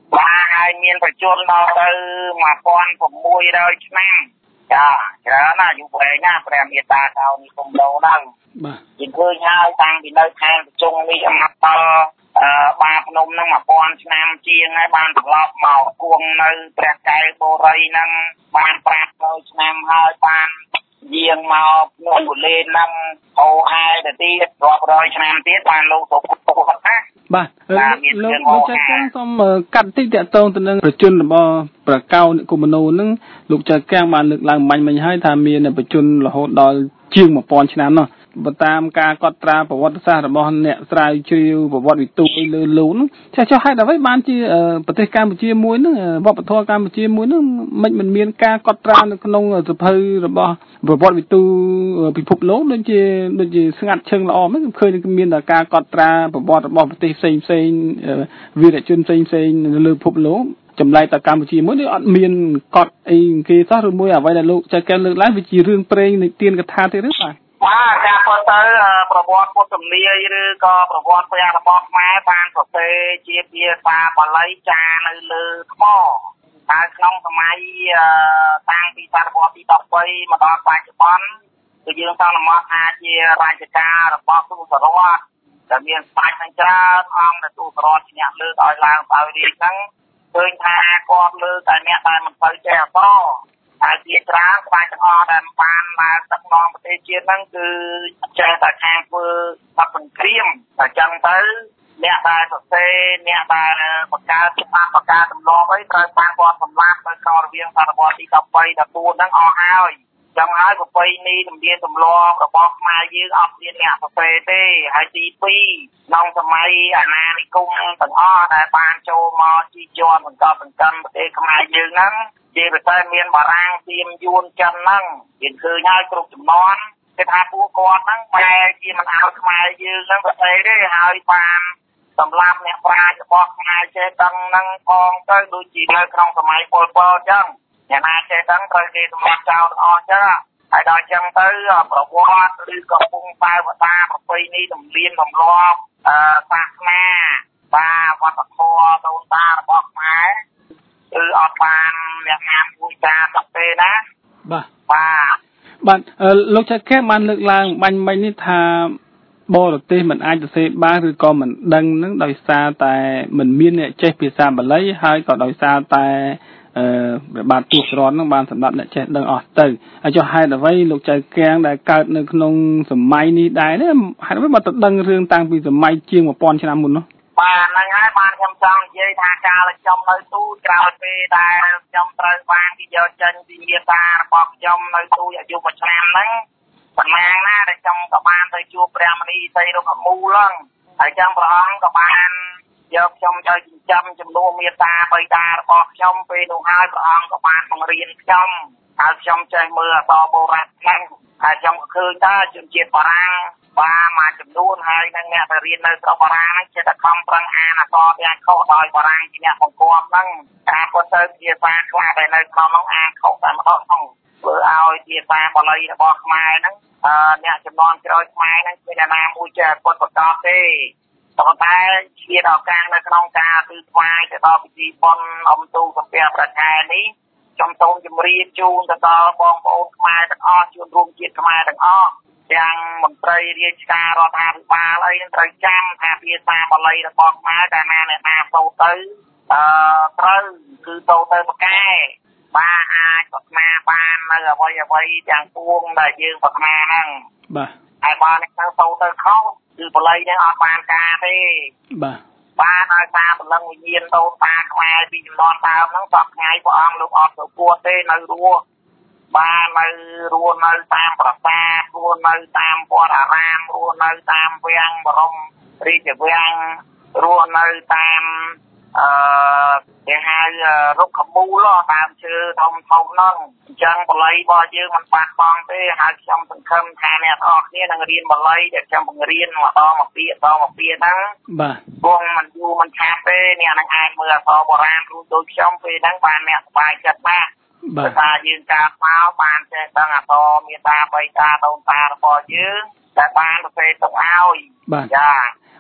បាទហើយមានប្រជជនដល់ទៅmột nghìn sáu trămឆ្នាំចាច្រើនណាស់យូរវែងណាស់ព្រះមេត្តាកោនេះគុំដោហ្នឹងបាទយើងឃើញហើយតាំងពីនៅខេត្តប្រជុំនេះមកដល់អឺបាភ្នំហ្នឹងmột nghìnឆ្នាំជាងហើយបានត្រឡប់មកគង់នៅព្រះកែវបូរីហ្នឹងបានប្រាំរយឆ្នាំហើយបានយាងមកភ្នំគូលែនហ្នឹងហូរហែទៅទៀតរាប់រយឆ្នាំទៀតបានលោកសុពុទ្ធណាបាទលោកលោកចៅកាំងសូមកាត់តិចតកតងទៅនឹងប្រជជនរបស់ប្រកៅនិគមនោនឹងលោកចៅកាំងបានលើកឡើងបាញ់មិញហើយថាមានប្រជជនរហូតដល់ជាងmột nghìnឆ្នាំនោះបើតាមការកត់ត្រាប្រវត្តិសាស្ត្ររបស់អ្នកស្រាវជ្រាវប្រវត្តិវិទូអីលើលោកនោះចាចុះហេតុអ្វីបានជាប្រទេសកម្ពុជាមួយនឹងវប្បធម៌កម្ពុជាមួយនឹងមិនមិនមានការកត់ត្រានៅក្នុងសភៅរបស់ប្រវត្តិវិទូពិភពលោកដូចជាដូចជាស្ងាត់ឈឹងល្អមិនឃើញមានតែការកត់ត្រាប្រវត្តិរបស់ប្រទេសផ្សេងផ្សេងវីរជនផ្សេងផ្សេងនៅលើពិភពលោកចម្លែកតែកម្ពុជាមួយនេះអត់មានកត់អីគេសោះឬមួយអ្វីដែលលោកចៅកែលើកឡើងវាជារឿងព្រេងនៃទានកថាទេឬបាទបាទការពិតទៅប្រវត្តិពុទ្ធនីយឬក៏ប្រវត្តិព្រះរបស់ខ្មែរបានសរសេរជាភាសាបាលីចារនៅលើថ្មហើយក្នុងសម័យតាំងពីសតវត្សទីដប់បីមកដល់បច្ចុប្បន្នគឺយើងសន្មតថាជារាជការរបស់ទូសរដ្ឋដែលមានស្ដេចនឹងច្រើនអង្គដែលទូសរដ្ឋជាអ្នកលើកឲ្យឡើងទៅរាជហ្នឹងឃើញថាគាត់លើកតែអ្នកដែលមិនសូវចេះអក្សរហើយជាច្រើនស្បែកទាំងអស់ដែលបានមកដឹកនាំប្រទេសជាតិហ្នឹងគឺចេះតែខាងធ្វើបទសង្គ្រាមតែចឹងទៅអ្នកដែលសរសេរអ្នកដែលបង្កើតច្បាប់បង្កើតទម្លាប់អីត្រូវបានគាត់សម្លាប់នៅក្នុងរវាងសតវត្សទីដប់បីដល់បួនហ្នឹងអស់ហើយចឹងហើយប្រពៃណីទំនៀមទម្លាប់របស់ខ្មែរយើងអត់មានអ្នកសរសេរទេហើយទីពីរក្នុងសម័យអាណានិគមទាំងអស់ដែលបានចូលមកជីជាន់បង្កប់បង្កើនប្រទេសខ្មែរយើងហ្នឹងជាពិសេសមានបារាំងសៀមយួនចិនហ្នឹងយើងឃើញហើយគ្រប់ចំនួនគេថាពួកគាត់ហ្នឹងបែរជាមិនឲ្យខ្មែរយើងហ្នឹងប្រទេសទេហើយបានសម្រាប់អ្នកប្រាជ្ញរបស់ខ្មែរចេះដឹងហ្នឹងផងទៅដូចជានៅក្នុងសម័យប៉ុលពតអញ្ចឹងអ្នកណាចេះដឹងត្រូវគេសម្លាប់ចោលទាំងអស់ចឹងហើយដល់ចឹងទៅប្រវត្តិឬក៏ពងសាវតាប្រពៃណីទំនៀមទម្លាប់អឺសាសនាបាទវប្បធម៌ដូនតារបស់ខ្មែរគឺអត់បានអ្នកណាពូចាទៅទេណាបាទបាទបាទលោកចៅកែបានលើកឡើងបាញ់មិញនេះថាបរទេសមិនអាចសរសេរបានឬក៏មិនដឹងនឹងដោយសារតែមិនមានអ្នកចេះភាសាបាលីហើយក៏ដោយសារតែអឺព្រះបាទទូសរននឹងបានសម្រាប់អ្នកចេះដឹងអស់ទៅហើយចុះហេតុអ្វីលោកចៅកែងដែលកើតនៅក្នុងសម័យនេះដែរហេតុអ្វីបើទៅដឹងរឿងតាំងពីសម័យជាងmột nghìnឆ្នាំមុននោះបាទហ្នឹងហើយបានខ្ញុំចង់និយាយថាកាលខ្ញុំនៅទូក្រោយពេលដែលខ្ញុំត្រូវបានគេយកចេញពីមេត្តារបស់ខ្ញុំនៅទូអាយុមួយឆ្នាំហ្នឹងប៉ុន្មានណាដែលខ្ញុំក៏បានទៅជួបព្រះមនីសីរុក្ខមូលហ្នឹងហើយចឹងព្រះអង្គក៏បានយកខ្ញុំទៅចិញ្ចឹមចំនួនមេត្តាបិតារបស់ខ្ញុំពេលនោះហើយព្រះអង្គក៏បានបង្រៀនខ្ញុំហើយខ្ញុំចេះមើលអក្សរបុរាណហ្នឹងហើយខ្ញុំក៏ឃើញថាជនជាតិបារាំងបាទមួយចំនួនហើយនឹងអ្នកដែលរៀននៅស្រុកបារាំងហ្នឹងចេះតែខំប្រឹងអានអក្សរទាំងខុសដោយបារាំងជាអ្នកបង្គាប់ហ្នឹងការពិតទៅភាសាខ្លះដែលនៅក្នុងនោះអានខុសតែម្ដងហ្នឹងធ្វើឲ្យភាសាបាលីរបស់ខ្មែរហ្នឹងអឺអ្នកចំនួនក្រោយខ្មែរហ្នឹងគឺអ្នកណាមួយចេះពុតប្រកបទេប៉ុន្តែជាឱកាសនៅក្នុងការគឺថ្វាយទៅដល់ពិធីបុណ្យអំទូសំពះប្រកែនេះខ្ញុំសូមជម្រាបជូនទៅដល់បងប្អូនខ្មែរទាំងអស់ជួនរួមជាតិខ្មែរទាំងអស់ទាំងមន្ត្រីរាជការរដ្ឋាភិបាលអីត្រូវចាំថាភាសាបាលីរបស់ខ្មែរតែណាអ្នកណាសូត្រទៅអឺត្រូវគឺសូត្រទៅប្រកែបាទអាចប្រាថ្នាបាននៅអ្វីអ្វីទាំងពួងដែលយើងប្រាថ្នាហ្នឹងបាទហើយបើអ្នកទៅសូត្រទៅខុសគឺបាលីហ្នឹងអត់បានការទេបាទបានឲ្យតាមព្រលឹងវិញ្ញាណដូនតាខ្មែរពីចំនួនដើមហ្នឹងសពថ្ងៃព្រះអង្គលោកអត់ទៅគួតទេនៅរស់បាននៅរស់នៅតាមប្រាសាទរស់នៅតាមវត្តអារាមរស់នៅតាមវាំងបរមរាជវាំងរស់នៅតាមអឺគេហៅរុក្ខមូលតាមឈើធំធំហ្នឹងអញ្ចឹងបាលីរបស់យើងមិនបាត់បង់ទេហើយខ្ញុំសង្ឃឹមថាអ្នកទាំងអស់គ្នានឹងរៀនបាលីដែលខ្ញុំបង្រៀនម្ដងមួយពាក្យម្ដងមួយពាក្យហ្នឹងបាទគង់មិនយូរមិនឆាប់ទេអ្នកនឹងអាចមើលអក្សរបុរាណរួមដូចខ្ញុំពេលហ្នឹងបានអ្នកសប្បាយចិត្តណាស់បាទថាយើងកាលមកបានចេះដឹងអក្សរមេត្តាបិតាដូនតារបស់យើងតែបានទៅទៅឲ្យបាទចា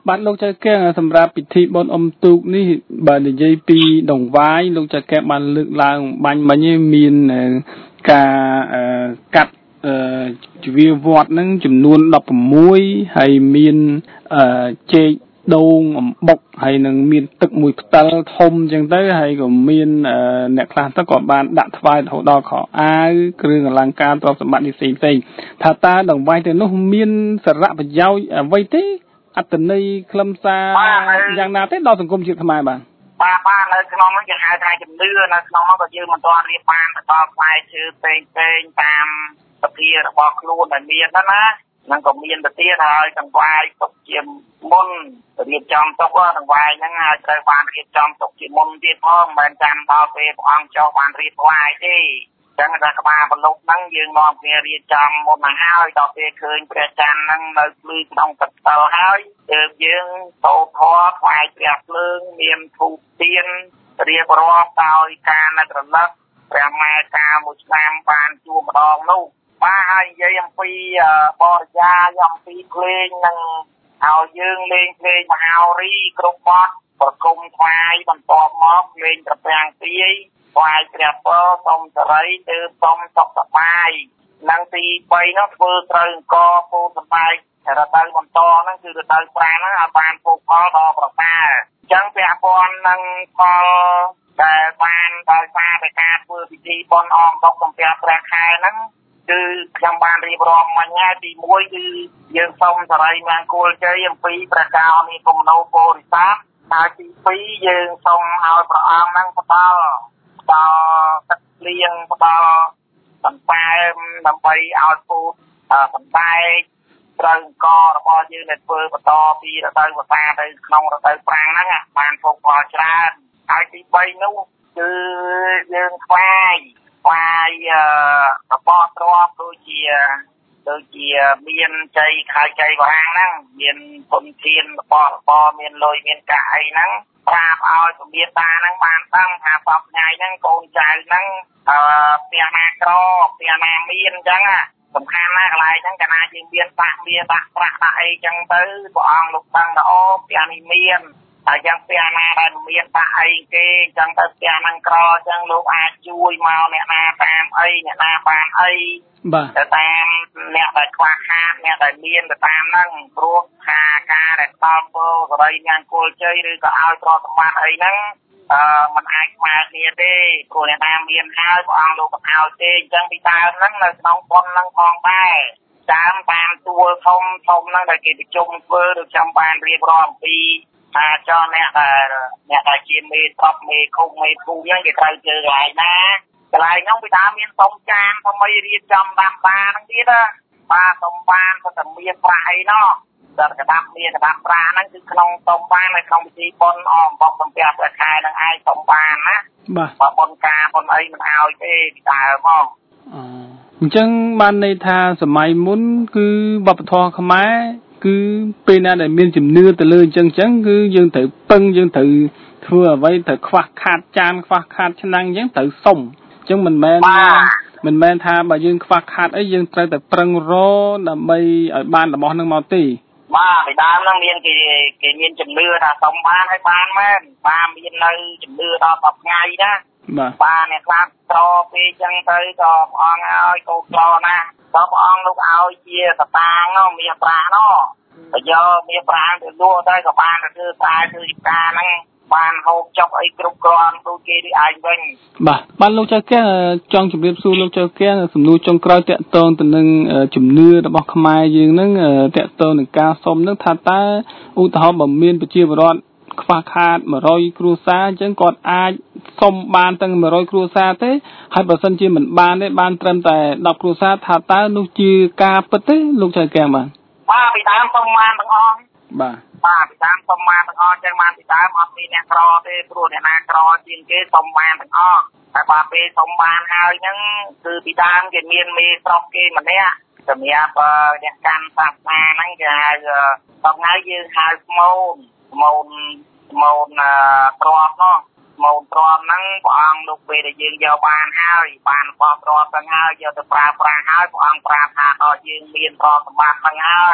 បាទលោកចៅកែសម្រាប់ពិធីបុណ្យអុំទូកនេះបើនិយាយពីដងវាយលោកចៅកែបានលើកឡើងបាញ់មិញមានការកាត់ជីវាវត្តហ្នឹងចំនួនដប់ប្រាំមួយហើយមានចេកដូងអំបុកហើយនឹងមានទឹកមួយផ្តិលធំអញ្ចឹងទៅហើយក៏មានអ្នកខ្លះទៅក៏បានដាក់ថ្វាយរហូតដល់ខោអាវគ្រឿងអលង្ការទ្រព្យសម្បត្តិនេះផ្សេងផ្សេងថាតើដងវាយទៅនោះមានសារៈប្រយោជន៍អ្វីទេអត្តន័យខ្លឹមសារយ៉ាងណាទេដល់សង្គមជាតិខ្មែរបាទបាទបាទនៅក្នុងនោះគេហៅថាជំនឿនៅក្នុងនោះក៏យើងមិនទាន់រៀបបានទៅដល់ផ្នែកជឿផ្សេងផ្សេងតាមសភារបស់ខ្លួនដែលមានណាណានឹងក៏មានទៅទៀតហើយដង្វាយទុកជាមុនរៀបចំទុកដង្វាយហ្នឹងហើយត្រូវបានរៀបចំទុកជាមុនទៀតផងមិនមែនចាំដល់ពេលព្រះអង្គចុះបានរៀបថ្វាយទេចឹងតែក្បាលប្រឡប់ហ្នឹងយើងនាំគ្នារៀបចំមុនមកហើយដល់ពេលឃើញព្រះច័ន្ទហ្នឹងនៅភ្លឺក្នុងទឹកស្ទល់ហើយទើបយើងសូត្រធម៌ថ្វាយព្រះភ្លើងមានធូបទៀនរៀបរាប់ដោយការនឹករលឹកព្រះម៉ែតាមួយឆ្នាំបានជួបម្ដងនោះបាទហើយនិយាយអំពីបរិយាយអំពីភ្លេងនឹងឲ្យយើងលេងភ្លេងមហោរីគ្រប់បទប្រគំថ្វាយបន្ទាប់មកភ្លេងត្រពាំងទាយថ្វាយព្រះពរសូមសិរីទើបសូមសុខសប្បាយនិងទីបីនោះធ្វើត្រូវអង្គពូនសម្បែករដូវបន្តហ្នឹងគឺរដូវប្រាំងហ្នឹងឲ្យបានភោគផលដល់ប្រសើរអញ្ចឹងពាក់ព័ន្ធនឹងផលដែលបានដោយសារតែការធ្វើពិធីបុណ្យអមតុកសំពះព្រះខែហ្នឹងគឺខ្ញុំបានរៀបរាប់មិញហើយទីមួយគឺយើងសូមសរិយមង្គលជ័យអំពីព្រះកោនីគំនោពោធិសត្វហើយទីពីរយើងសូមឲ្យព្រះអង្គហ្នឹងផ្ដល់ផ្ដល់ទឹកលៀងផ្ដល់បន្តែមដើម្បីឲ្យពូតបន្តែត្រូវអង្គរបស់យើងដែលធ្វើបន្តពីរដូវវស្សាទៅក្នុងរដូវប្រាំងហ្នឹងបានភោគផលច្រើនហើយទីបីនោះគឺយើងថ្វាយថ្វាយរបស់ទ្រព្យដូចជាដូចជាមានជ័យខៅជ័យបារាំងហ្នឹងមានពុនធានរបស់របរមានលុយមានកាក់អីហ្នឹងប្រាប់ឲ្យពមាតាហ្នឹងបានដឹងថាសពថ្ងៃហ្នឹងកូនចៅហ្នឹងអឺផ្ទះណាក្រផ្ទះណាមានអញ្ចឹងសំខាន់ណាស់កន្លែងហ្នឹងកាលណាយើងមានបាក់មានដាក់ប្រាក់ដាក់អីអញ្ចឹងទៅព្រះអង្គលោកដឹងថាអូផ្ទះនេះមានហើយយ៉ាងផ្ទះណាដែលមានបាក់អីគេអញ្ចឹងទៅផ្ទះហ្នឹងក្រអញ្ចឹងលោកអាចជួយមកអ្នកណាតាមអីអ្នកណាបានអីបាទទៅតាមអ្នកដែលខ្វះខាតអ្នកដែលមានទៅតាមហ្នឹងព្រោះថាការដែលផ្ដល់ពោសរិយមង្គលជ័យឬក៏ឲ្យទ្រព្យសម្បត្តិអីហ្នឹងអឺมันអាចស្មើគ្នាទេព្រោះអ្នកណាមានហើយព្រះអង្គលោកក៏ឲ្យទេអញ្ចឹងពីដើមហ្នឹងនៅក្នុងបុណ្យហ្នឹងផងដែរតាមតាមទួលធំធំហ្នឹងដែលគេប្រជុំធ្វើដូចខ្ញុំបានរៀបរាប់អំពីថាចោះអ្នកដែលអ្នកដែលជាមេស្រុកមេឃុំមេភូមិហ្នឹងគេត្រូវជើកន្លែងណាកន្លែងហ្នឹងពីដើមមានសុំចានថ្មីរៀបចំដាំបាហ្នឹងទៀតណាបាទសុំបានក៏តែមានប្រាក់អីណោះតែកដាប់មានកដាប់ប្រាក់ហ្នឹងគឺក្នុងសុំបាននៅក្នុងពិធីបុណ្យអមបកសំពះព្រះខែហ្នឹងឯងសុំបានណាបាទបើបុណ្យការបុណ្យអីមិនឲ្យទេពីដើមមកអញ្ចឹងបានន័យថាសម័យមុនគឺវប្បធម៌ខ្មែរគឺពេលណាដែលមានជំនឿទៅលើអញ្ចឹងអញ្ចឹងគឺយើងត្រូវពឹងយើងត្រូវធ្វើអ្វីត្រូវខ្វះខាតចានខ្វះខាតឆ្នាំងអញ្ចឹងត្រូវសុំអញ្ចឹងមិនមែនមិនមែនថាបើយើងខ្វះខាតអីយើងត្រូវតែប្រឹងរដើម្បីឲ្យបានរបស់នឹងមកទេបាទពីដើមហ្នឹងមានគេគេមានជំនឿថាសុំបានហើយបានមែនបាទមាននៅជំនឿដល់សប្តាហ៍ថ្ងៃណាបាទបាទអ្នកខ្លះត្រពេកអញ្ចឹងទៅក៏ព្រះអង្គឲ្យកូនត្រណាក៏ព្រះអង្គលោកឲ្យជាតតាងនោះមានប្រាក់នោះបើយកមានប្រាក់ទៅលក់ទៅក៏បានទៅធ្វើខ្សែធ្វើចការហ្នឹងបានហូបចុកអីគ្រប់គ្រាន់ដូចគេនេះឯងវិញបាទបានលោកចៅកែចង់ជម្រាបសួរលោកចៅកែសំណួរចុងក្រោយតាក់ទងទៅនឹងជំនឿរបស់ខ្មែរយើងហ្នឹងតាក់ទងនឹងការសុំហ្នឹងថាតើឧទាហរណ៍បើមានប្រជាពលរដ្ឋខ្វះខាតមួយរយគ្រួសារអញ្ចឹងគាត់អាចសុំបានទាំងមួយរយគ្រួសារទេហើយបើសិនជាមិនបានទេបានត្រឹមតែដប់គ្រួសារថាតើនោះជាការពិតទេលោកចៅកែបាទបាទពីដើមសុំបានទាំងអស់បាទបាទពីដើមសុំបានទាំងអស់ចឹងបានពីដើមអត់មានអ្នកក្រទេព្រោះអ្នកណាក្រជាងគេសុំបានទាំងអស់តែបើពេលសុំបានហើយហ្នឹងគឺពីដើមគេមានមេស្រុកគេម្នាក់សម្រាប់អ្នកកាន់សាសនាហ្នឹងគេហៅដល់ថ្ងៃយើងហៅស្មូនស្មូនស្មូនទ្រពនោះស្មូនទ្រពហ្នឹងព្រះអង្គលោកពេលដែលយើងយកបានហើយបានបោះទ្រពទាំងហើយយកទៅប្រើប្រាស់ហើយព្រះអង្គប្រាប់ថាដល់យើងមានទ្រព្យសម្បត្តិហ្នឹងហើយ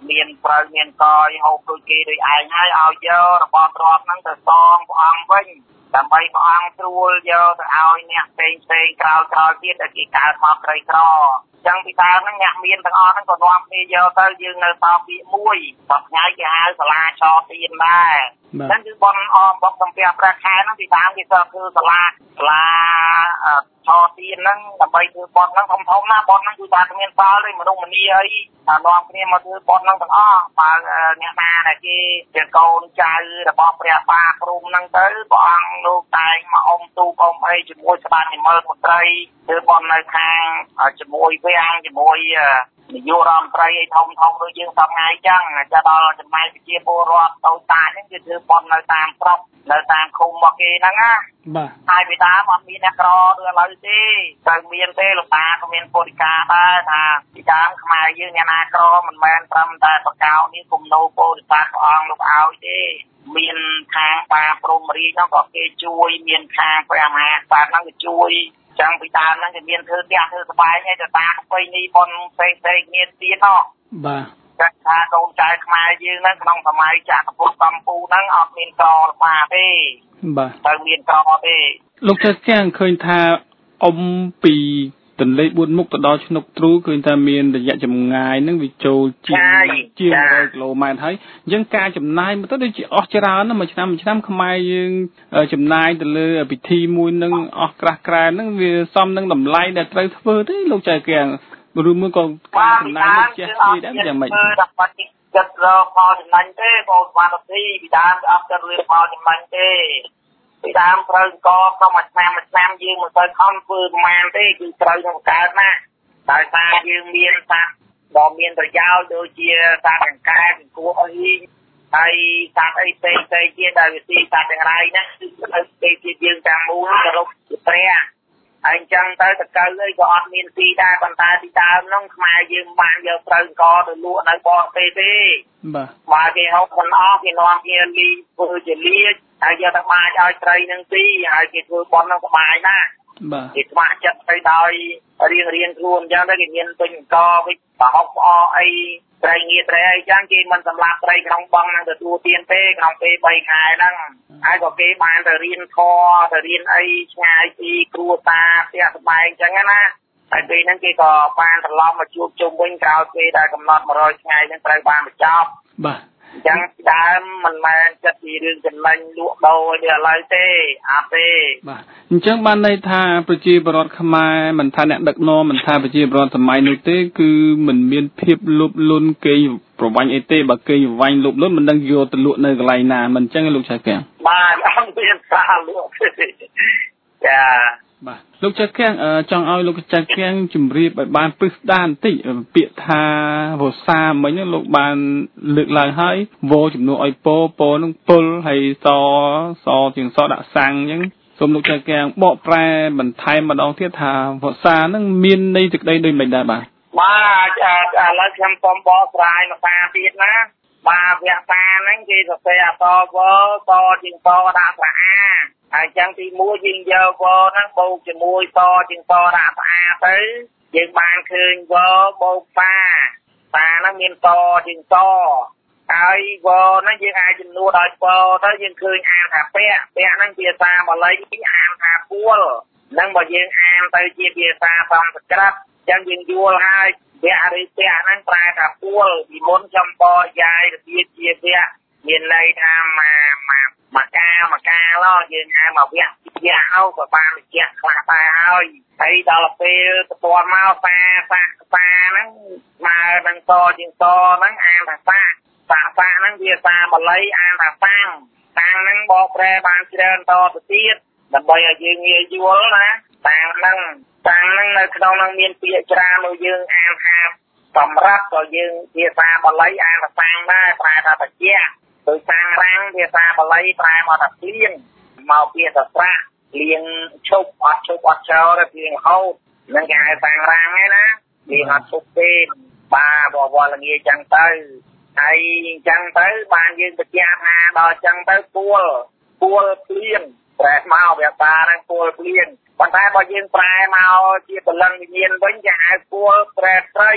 មានប្រើមានកយហូបដូចគេដូចឯងហើយឲ្យយករបស់ទ្រព្យហ្នឹងទៅសងព្រះអង្គវិញដើម្បីព្រះអង្គស្រួលយកទៅឲ្យអ្នកផ្សេងផ្សេងក្រោយក្រោយទៀតដែលគេកើតមកក្រីក្រចឹងពីដើមហ្នឹងអ្នកមានទាំងអស់ហ្នឹងក៏នាំគ្នាយកទៅយើងនៅតពាក្យមួយសប្តាហ៍គេហៅសាលាឆទានដែរហ្នឹងគឺបនអមបុកសំភារប្រាក់ខែហ្នឹងពីដើមគេក៏គឺសាលាសាលាឆទានហ្នឹងដើម្បីធ្វើបនហ្នឹងធំធំណាបនហ្នឹងគឺថាគ្មានបាល់ទេមនុស្សម្នាអីតែនាំគ្នាមកធ្វើបនហ្នឹងទាំងអស់បើអ្នកណាដែលគេជាកូនចៅរបស់ព្រះបាព្រំហ្នឹងទៅព្រះអង្គលោកតែងមកអុំទូកអុំអីជាមួយស្ដេចនិមលមន្ត្រីធ្វើបននៅខាងជាមួយវាំងជាមួយនាយករដ្ឋមន្ត្រីឯធំធំដូចយើងសពថ្ងៃចឹងចាដល់ចំណែកប្រជាពលរដ្ឋតូចតាចហ្នឹងគឺធ្វើបននៅតាមស្រុកនៅតាមឃុំរបស់គេហ្នឹងណាបាទហើយពីដើមអត់មានអ្នកក្រឬឥឡូវទេទៅមានទេលោកតាក៏មានពុទ្ធិកាដែរថាពីដើមខ្មែរយើងអ្នកណាក្រមិនមែនត្រឹមតែបកោនេះគុំណូពុទ្ធិកាព្រះអង្គលោកឲ្យទេមានខាងបាព្រំរីហ្នឹងក៏គេជួយមានខាងព្រះមហាក្សត្រហ្នឹងក៏ជួយចឹងពីដើមហ្នឹងគេមានធ្វើផ្ទះធ្វើស្បែកឯទៅតាប្រពៃណីប៉ុនផ្សេងផ្សេងគ្នាទៀតហ៎បាទចាក់ថាកូនចៅខ្មែរយើងហ្នឹងក្នុងសម័យចក្រភពកម្ពុជាហ្នឹងអត់មានក្រល្បាទេបាទទៅមានក្រទេលោកចៅកាំងឃើញថាអ៊ំពីទន្លេបួនមុខទៅដល់ឆ្នុកទ្រូឃើញថាមានរយៈចម្ងាយហ្នឹងវាចូលជាងជាងone hundredគីឡូម៉ែត្រហើយអញ្ចឹងការចំណាយមកទៅដូចជាអស់ច្រើនណាស់មួយឆ្នាំមួយឆ្នាំខ្មែរយើងចំណាយទៅលើពិធីមួយហ្នឹងអស់ក្រាស់ក្រែលហ្នឹងវាសមនឹងតម្លៃដែលត្រូវធ្វើទេលោកចៅកាំងឬមួយក៏ការចំណាយនេះចេះនិយាយដែរយ៉ាងម៉េចដើម្បីចិត្តរកផលចំណេញទេបងស្វាមីពីដើមអត់ទៅរៀបផលចំណេញទេពីដើមត្រូវកក្នុងមួយឆ្នាំមួយឆ្នាំយើងមិនទៅខំធ្វើប្រមាណទេគឺត្រូវនឹងកើតណាដោយសារយើងមានសត្វដ៏មានប្រយោជន៍ដូចជាសត្វអង្កែបគួរអីហើយសត្វអីផ្សេងផ្សេងទៀតដែលវាស៊ីសត្វទាំងឡាយណាគឺទៅគេជាយើងតាមមូលគោរពព្រះហើយអញ្ចឹងទៅតកៅអីក៏អត់មានទីដែរប៉ុន្តែទីដើមហ្នឹងខ្មែរយើងបានយកត្រូវកទៅលក់នៅបរទេសទេបាទបើគេហូបមិនអស់គេនាំគ្នាលីធ្វើជាលាជហើយយកទៅបាចឲ្យត្រីនឹងទីហើយគេធ្វើបន់នឹងក្បាយណាបាទគេស្ម័គ្រចិត្តទៅដោយរៀងរៀងខ្លួនអញ្ចឹងទៅគេមានពេញអង្គវិញប្រហុកផ្អកអីត្រីងាត្រីអីចឹងគេមិនសម្លាប់ត្រីក្នុងបឹងនឹងទទួលទានទេក្នុងពេលបីខែហ្នឹងហើយក៏គេបានទៅរៀនធម៌ទៅរៀនអីឆ្ងាយពីគ្រួសារផ្ទះស្បែកអញ្ចឹងណាហើយពេលហ្នឹងគេក៏បានត្រឡប់មកជួបជុំវិញក្រោយពេលដែលកំណត់one hundredថ្ងៃហ្នឹងត្រូវបានបញ្ចប់បាទអញ្ចឹងដើមមិនមែនចិត្តពីរឿងចំណេញលក់ដូរទេឥឡូវទេអត់ទេបាទអញ្ចឹងបានន័យថាប្រជាពលរដ្ឋខ្មែរមិនថាអ្នកដឹកនាំមិនថាប្រជាពលរដ្ឋសម័យនោះទេគឺមិនមានភាពលោភលន់គេប្រវាញ់អីទេបើគេប្រវាញ់លោភលន់មិនដឹងយកទៅលក់នៅកន្លែងណាមិនអញ្ចឹងលោកចៅកាំងបាទអត់មានសារលក់ទេចាបាទលោកចៅកាំងចង់ឲ្យលោកចៅកាំងជម្រាបឲ្យបានពិស្ដារបន្តិចពាក្យថាវស្សាមិញហ្នឹងលោកបានលើកឡើងហើយវជំនួសឲ្យពោពោនឹងពុលហើយសសជាងសដាក់សាំងអញ្ចឹងសូមលោកចៅកាំងបកប្រែបន្ថែមម្ដងទៀតថាវស្សាហ្នឹងមានន័យទឹកដីដូចមិនដែរបាទបាទឥឡូវខ្ញុំសូមបកប្រែមួយសារទៀតណាបាទវស្សាហ្នឹងគេសរសេរអក្សរវតជាងសដាក់ស្អាហើយចឹងទីមួយយើងយកវហ្នឹងបូកជាមួយសជាងសដាក់ស្អាទៅយើងបានឃើញវបូកសាសាហ្នឹងមានសជាងសហើយវហ្នឹងយើងអាចចំនួនដោយពទៅយើងឃើញអានថាពាក់ពាក់ហ្នឹងភាសាបាលីអានថាពួលហ្នឹងបើយើងអានទៅជាភាសាសំស្ក្រឹតចឹងយើងយល់ហើយពាក់ឬពាក់ហ្នឹងប្រែថាពួលពីមុនចំបយាយរបៀបជាពាក់មានន័យថាមកមកមកកាមកកាឡោយើងហៅមកវគ្គវគ្គហៅក៏បានវិជ្ជាខ្លះតែហើយហើយដល់ពេលទៅពាន់មកសាសាសាហ្នឹងមកនឹងតជាងតហ្នឹងអានថាសាសាសាហ្នឹងវាសាបាលីអានថាសាំងសាំងហ្នឹងបកប្រែបានច្រើនតទៅទៀតដើម្បីឲ្យយើងងាយយល់ណាសាំងហ្នឹងសាំងហ្នឹងនៅក្នុងហ្នឹងមានពាក្យច្រើនដូចយើងអានថាសម្រាប់ក៏យើងភាសាបាលីអានថាសាំងដែរប្រែថាបច្ចៈដោយសាំងរាំងភាសាបាលីប្រែមកថាព្រៀងមកពីសស្រៈលៀងឈប់អត់ឈប់អត់ចោលទេព្រៀងហូតនឹងគេហៅសាំងរាំងឯណាលៀងអត់ឈប់ទេបាទបវរល្ងាចឹងទៅហើយអញ្ចឹងទៅបានយើងបញ្ជាក់ថាដល់អញ្ចឹងទៅពួលពួលព្រៀងប្រែមកវាតាហ្នឹងពួលព្រៀងប៉ុន្តែបើយើងប្រែមកជាបលឹងវិញ្ញាណវិញគេហៅពួលប្រែត្រី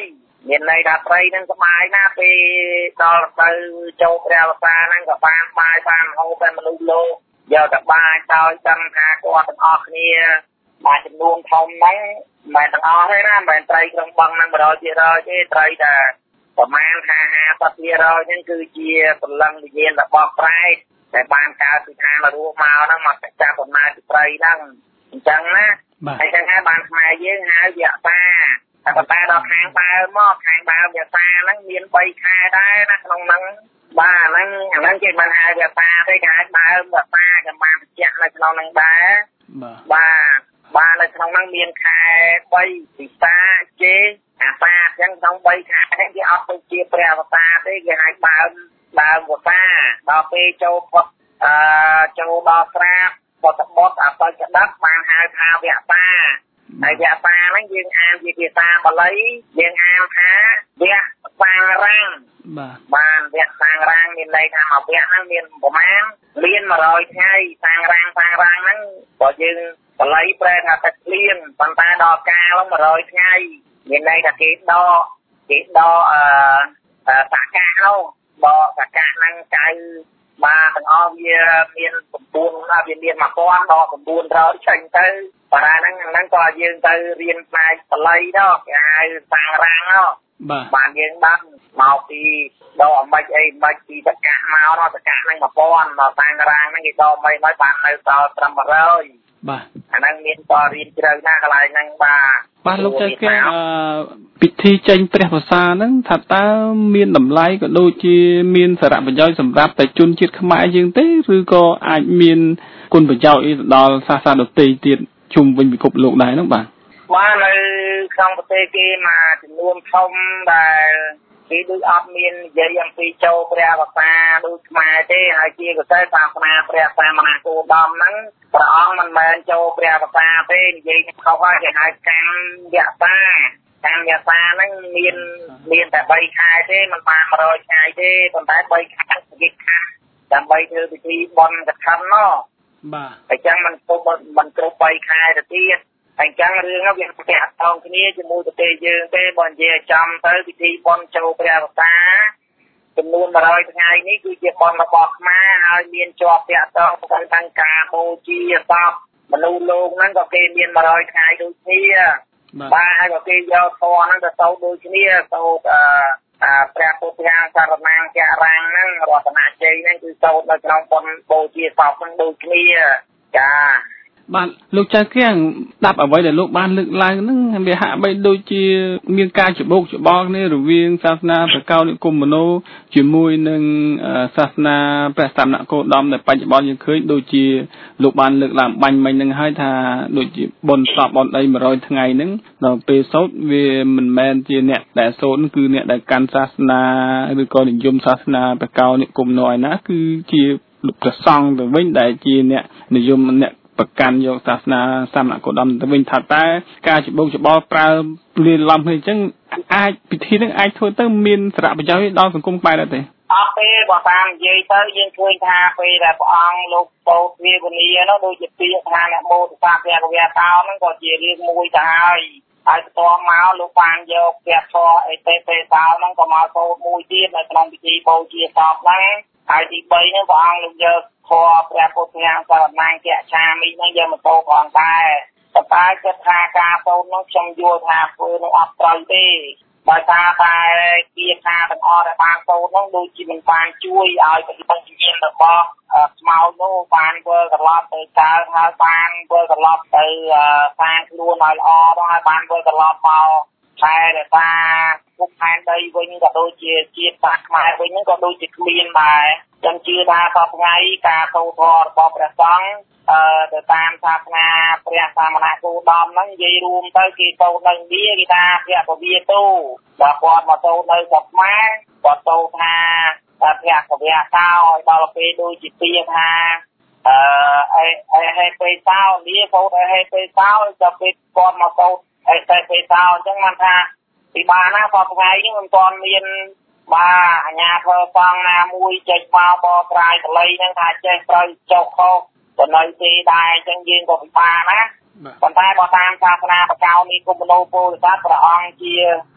មានន័យថាព្រៃហ្នឹងសបាយណាស់ពេលដល់ទៅចូលព្រះវស្សាហ្នឹងក៏បានបាយបានហូបតែមនុស្សលោកយកទៅបាយដោយដឹងថាគាត់ទាំងអស់គ្នាបានចំនួនធំហ្នឹងមិនទាំងអស់ទេណាមិនត្រីក្នុងបឹងហ្នឹង một trăm phần trăm ទេត្រីតែប្រមាណ ห้าสิบเปอร์เซ็นต์ ហ្នឹងគឺជាពលឹងវិញ្ញាណរបស់ប្រែតតែបានកើតពីឋានរស់មកហ្នឹងមកចាប់ដំណើរពីព្រៃហ្នឹងអញ្ចឹងណាហើយចឹងហើយបានខ្មែរយើងហៅវគ្គតាតែប៉ុន្តែដល់ខាងដើមមកខាងដើមវគ្គតាហ្នឹងមានបីខែដែរណាក្នុងហ្នឹងបាទហ្នឹងអាហ្នឹងគេមិនហៅវគ្គតាទេគេហៅដើមវគ្គតាចាំបានបញ្ជាក់នៅក្នុងហ្នឹងដែរបាទបាទនៅក្នុងហ្នឹងមានខែបីពិសាជេអាសាអញ្ចឹងក្នុងបីខែហ្នឹងគេអត់ទៅជាព្រះវស្សាទេគេហៅដើមដើមវស្សាដល់ពេលចូលផុតអឺចូលដល់ស្រាបបុតបុតអបិចដិតបានហៅថាវគ្គតាហើយវគ្គតាហ្នឹងយើងអានជាភាសាបាលីយើងអានថាវគ្គសាងរាំងបាទបានវគ្គសាងរាំងមានន័យថាមួយវគ្គហ្នឹងមានប្រមាណមានmột trămថ្ងៃសាងរាំងសាងរាំងហ្នឹងបើយើងបាលីប្រែថាទឹកភ្លៀងប៉ុន្តែដល់កាលmột trămថ្ងៃមានន័យថាគេដកគេដកអឺសកាៈនោះដកសកាៈហ្នឹងចៅបាទទាំងអស់វាមាន9វាមានmột nghìnដល់900ចេញទៅបារាហ្នឹងហ្នឹងក៏យើងទៅរៀនផ្នែកបាលីដល់គេហៅសាងរាំងនោះបានយើងដឹងមកពីដកអាមិចអីមិនពីសកាៈមកដល់សកាៈហ្នឹងmột nghìnដល់សាងរាំងហ្នឹងគេដកមិនមកបាននៅដល់ត្រឹមmột trămបាទអាហ្នឹងមានតរៀនជ្រៅណាស់កន្លែងហ្នឹងបាទបាទលោកចៅគេអឺពិធីចេញព្រះវស្សាហ្នឹងថាតើមានតម្លៃក៏ដូចជាមានសារៈប្រយោជន៍សម្រាប់តែជនជាតិខ្មែរយើងទេឬក៏អាចមានគុណប្រយោជន៍អីដល់សាសនាដទៃទៀតជុំវិញពិភពលោកដែរហ្នឹងបាទបាទនៅក្នុងប្រទេសគេមកចំនួនធំដែលគេដូចអត់មាននិយាយអំពីចូលព្រះវស្សាដូចខ្មែរទេហើយជាកសិសាសនាព្រះសាមណគោតមហ្នឹងព្រះអង្គមិនមែនចូលព្រះវស្សាទេនិយាយខុសហើយគេហៅកម្មយសាកម្មយសាហ្នឹងមានមានតែបីខែទេមិនបានmột trămថ្ងៃទេប៉ុន្តែបីខែគេខាត់ដើម្បីធ្វើពិធីបុណ្យកឋិនណោះបាទអញ្ចឹងมันគ្រប់มันគ្រប់បីខែទៅទៀតអញ្ចឹងរឿងហ្នឹងវាផ្ទះតងគ្នាជាមួយប្រទេសយើងទេបើនិយាយចំទៅពិធីបុណ្យចូលព្រះវស្សាចំនួនmột trămថ្ងៃនេះគឺជាបុណ្យរបស់ខ្មែរហើយមានជាប់ពាក់តងទៅទាំងការបូជាសពមនុស្សលោកហ្នឹងក៏គេមានmột trămថ្ងៃដូចគ្នាបាទហើយក៏គេយកធម៌ហ្នឹងទៅសូត្រដូចគ្នាសូត្រអឺព្រះពុទ្ធយ៉ាងសារណាងចរាងហ្នឹងរតនជ័យហ្នឹងគឺសូត្រនៅក្នុងបុណ្យបូជាសពហ្នឹងដូចគ្នាចាបាទលោកចៅគៀងស្ដាប់អ្វីដែលលោកបានលើកឡើងហ្នឹងវាហាក់បីដូចជាមានការច្បោកច្បល់គ្នារវាងសាសនាព្រះកោនិគមនោជាមួយនឹងសាសនាព្រះសមណគោតមដែលបច្ចុប្បន្នយើងឃើញដូចជាលោកបានលើកឡើងបាញ់មិញហ្នឹងហើយថាដូចជាបុណ្យសពបុណ្យអីmột trămថ្ងៃហ្នឹងដល់ពេលសូត្រវាមិនមែនជាអ្នកដែលសូត្រគឺអ្នកដែលកាន់សាសនាឬក៏និយមសាសនាព្រះកោនិគមនោឯណាគឺជាលោកព្រះសង្ឃទៅវិញដែលជាអ្នកនិយមអ្នកប្រកាន់យកសាសនាសមណគោតមទៅវិញថាតើការច្បោកច្បល់ប្រើលាយឡំគ្នាអញ្ចឹងអាចពិធីនឹងអាចធ្វើទៅមានសារៈប្រយោជន៍ដល់សង្គមខ្មែរដែរទេអត់ទេបើតាមនិយាយទៅយើងឃើញថាពេលដែលព្រះអង្គលោកពោធិវនីនោះដូចជាពាក្យថានមោទសៈព្រះវេតោហ្នឹងក៏ជារឿងមួយទៅហើយហើយបន្ទាប់មកលោកបានយកព្រះធម៌អេតេពេសោហ្នឹងក៏មកសូត្រមួយទៀតនៅក្នុងពិធីបូជាសពហ្នឹងហើយទីបីហ្នឹងព្រះអង្គលោកយកធម៌ព្រះពុទ្ធយ៉ាងសារណាងកច្ឆាមិហ្នឹងយកមកសូត្រផងដែរតែតែគិតថាការសូត្រនោះខ្ញុំយល់ថាធ្វើនឹងអត់ត្រូវទេដោយសារតែគាថាទាំងអស់ដែលបានសូត្រនោះដូចជាមិនបានជួយឲ្យបរិបទវិញ្ញាណរបស់ស្មោចនោះបានធ្វើត្រឡប់ទៅកើតហើយបានធ្វើត្រឡប់ទៅសាងខ្លួនឲ្យល្អដល់ហើយបានធ្វើត្រឡប់មកខែរសាពុកផែនដីវិញក៏ដូចជាជាតិសាសខ្មែរវិញហ្នឹងក៏ដូចជាគ្មានដែរចឹងជឿថាសពថ្ងៃការសូត្រធម៌របស់ព្រះសង្ឃអឺទៅតាមសាសនាព្រះសាមណគោតមហ្នឹងនិយាយរួមទៅគេសូត្រនៅឥណ្ឌាគេថាព្រះពវាទូបើគាត់មកសូត្រនៅស្រុកខ្មែរគាត់សូត្រថាព្រះពវាកោឲ្យដល់ពេលដូចជាពាក្យថាអឺអេអេហេពេសោនេះសូត្រអេហេពេសោដល់ពេលគាត់មកសូត្រអេហេពេសោអញ្ចឹងបានថាពីបានណាសពថ្ងៃនេះមិនទាន់មានបាទអាញាធ្វើសងណាមួយចេញមកបកត្រាយកលៃហ្នឹងថាចេះត្រូវចុះខុសក៏នៅទីដែរអញ្ចឹងយើងក៏ពិបាកណាប៉ុន្តែបើតាមសាសនាបកោនេះគុំមនោពលិស័តព្រះអង្គជា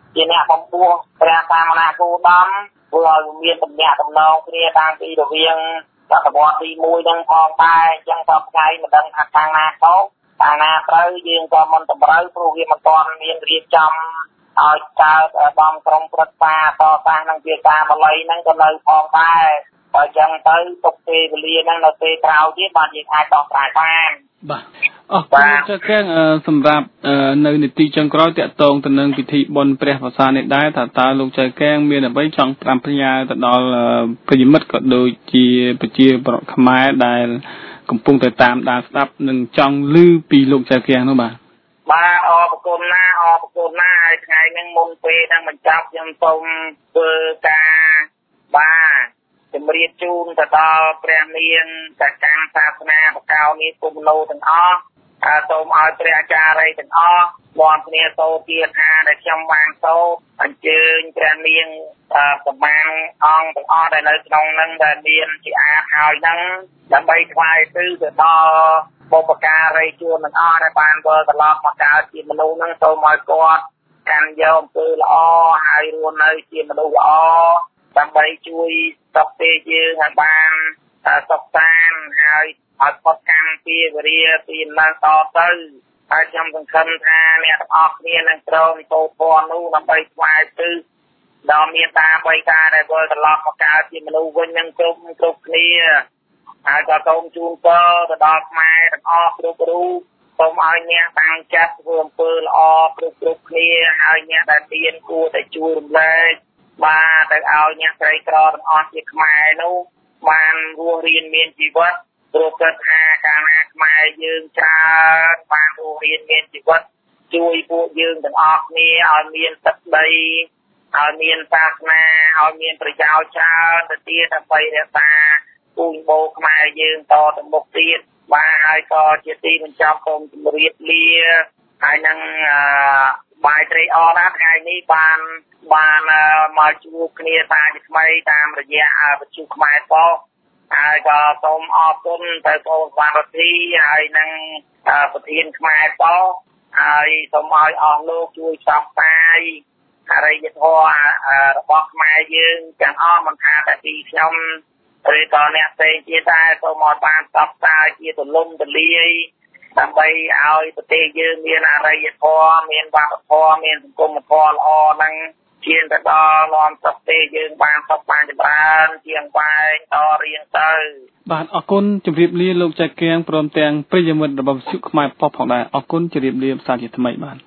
ជាអ្នកបំពោះព្រះសាមណគោតមធ្វើឲ្យមានទំនាក់ទំនងគ្នាតាំងពីរវាងសតវត្សទីមួយនឹងផងដែរអញ្ចឹងតបថ្ងៃមិនដឹងថាខាងណាខុសខាងណាត្រូវយើងក៏មិនតម្រូវព្រោះវាមិនទាន់មានរៀបចំឲ្យកើតបំក្រុមប្រឹក្សាតតាំងនឹងភាសាបាលីហ្នឹងក៏នៅផងដែរបើអញ្ចឹងទៅទុកពេលវេលាហ្នឹងនៅពេលក្រោយទៀតបាទយើងអាចដោះស្រាយបានបាទអរគុណចៅកាំងសម្រាប់នៅនីតិចុងក្រោយតាក់ទងទៅនឹងពិធីបុណ្យព្រះវស្សានេះដែរថាតើលោកចៅកាំងមានអ្វីចង់ប្រាំផ្ញើទៅដល់ប្រិយមិត្តក៏ដូចជាប្រជាប្រដ្ឋខ្មែរដែលកំពុងតែតាមដានស្ដាប់និងចង់ឮពីលោកចៅកាំងនោះបាទបាទអរគុណណាអរគុណណាហើយថ្ងៃហ្នឹងមុនពេលហ្នឹងបញ្ចប់ខ្ញុំសូមធ្វើការបាទជំរាបជូនទៅដល់ព្រះនាងកាកាំងសាសនាបកោនេះគុំលោទាំងអស់សូមឲ្យព្រះអាចារ្យទាំងអស់នាំគ្នាសូត្រគាថាដែលខ្ញុំបានសូត្រអញ្ជើញព្រះនាងប្រមាណអង្គទាំងអស់ដែលនៅក្នុងហ្នឹងដែលមានជាអាចហើយហ្នឹងដើម្បីថ្វាយទិសទៅដល់បុព្វការីជនទាំងអស់ដែលបានវិលត្រឡប់មកកើតជាមនុស្សហ្នឹងសូមឲ្យគាត់កាន់យកអំពើល្អហើយរស់នៅជាមនុស្សល្អដើម្បីជួយសុខទេយើងឲ្យបានសុខសាន្តហើយឲ្យផុតកម្មពីវរាពីអំណាចតទៅហើយខ្ញុំសង្ឃឹមថាអ្នកទាំងអស់គ្នានឹងត្រូវសូត្រធម៌នោះដើម្បីថ្វាយទិសដល់មានតាបិតាដែលវិលត្រឡប់មកកើតជាមនុស្សវិញនឹងគ្រប់គ្រប់គ្នាហើយក៏សូមជូនពរទៅដល់ខ្មែរទាំងអស់គ្រប់រូបសូមឲ្យអ្នកតាំងចិត្តធ្វើអំពើល្អគ្រប់គ្រប់គ្នាហើយអ្នកដែលមានគួរតែជួយរំលែកបាទទៅឲ្យអ្នកក្រីក្រទាំងអស់ជាខ្មែរនោះបានរស់រៀនមានជីវិតព្រោះគិតថាកាលណាខ្មែរយើងច្រើនបានរស់រៀនមានជីវិតជួយពួកយើងទាំងអស់គ្នាឲ្យមានទឹកដីឲ្យមានសាសនាឲ្យមានប្រយោជន៍ច្រើនទៅទៀតដើម្បីរក្សាពូជបូរខ្មែរយើងតទៅមុខទៀតបាទហើយក៏ជាទីបញ្ចប់សូមជម្រាបលាហើយនឹងបាយត្រីអរណាស់ថ្ងៃនេះបានបានមកជួបគ្នាតាជាថ្មីតាមរយៈវិទ្យុខ្មែរប៉ុស្តិ៍ហើយក៏សូមអរគុណទៅបងប្អូនរដ្ឋាហើយនឹងប្រធានខ្មែរប៉ុស្តិ៍ហើយសូមឲ្យអស់លោកជួយផ្សព្វផ្សាយអរិយធម៌របស់ខ្មែរយើងទាំងអស់មិនថាតែពីខ្ញុំឬក៏អ្នកផ្សេងទៀតដែរសូមឲ្យបានផ្សព្វផ្សាយជាទូលំទូលាយដើម្បីឲ្យប្រទេសយើងមានអរិយធម៌មានវប្បធម៌មានសង្គមធម៌ល្អហ្នឹងជៀនទៅដល់នាំប្រទេសយើងបានសុខបានចម្រើនជាងបែងតរៀងទៅបាទអរគុណជម្រាបលាលោកចៅកាំងព្រមទាំងប្រិយមិត្តរបស់វិទ្យុខ្មែរប៉ុស្តិ៍ផងដែរអរគុណជម្រាបលាសាជាថ្មីបាទ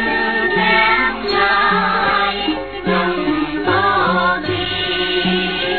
។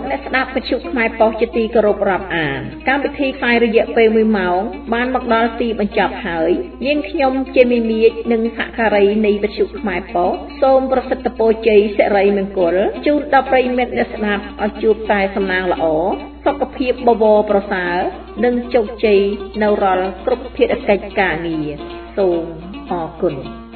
អ្នកស្ដាប់វិទ្យុខ្មែរប៉ុស្តិ៍ជាទីគោរពរាប់អានកម្មវិធីផ្សាយរយៈពេលមួយម៉ោងបានមកដល់ទីបញ្ចប់ហើយយើងខ្ញុំជាមីមៀចនិងសហការីនៃវិទ្យុខ្មែរប៉ុស្តិ៍សូមប្រសិទ្ធពរជ័យសិរីមង្គលជូនដល់ប្រិយមិត្តអ្នកស្ដាប់ឲ្យជួបតែសំណាងល្អសុខភាពបវរប្រសើរនិងជោគជ័យនៅរាល់គ្រប់ភារកិច្ចការងារសូមអរគុណ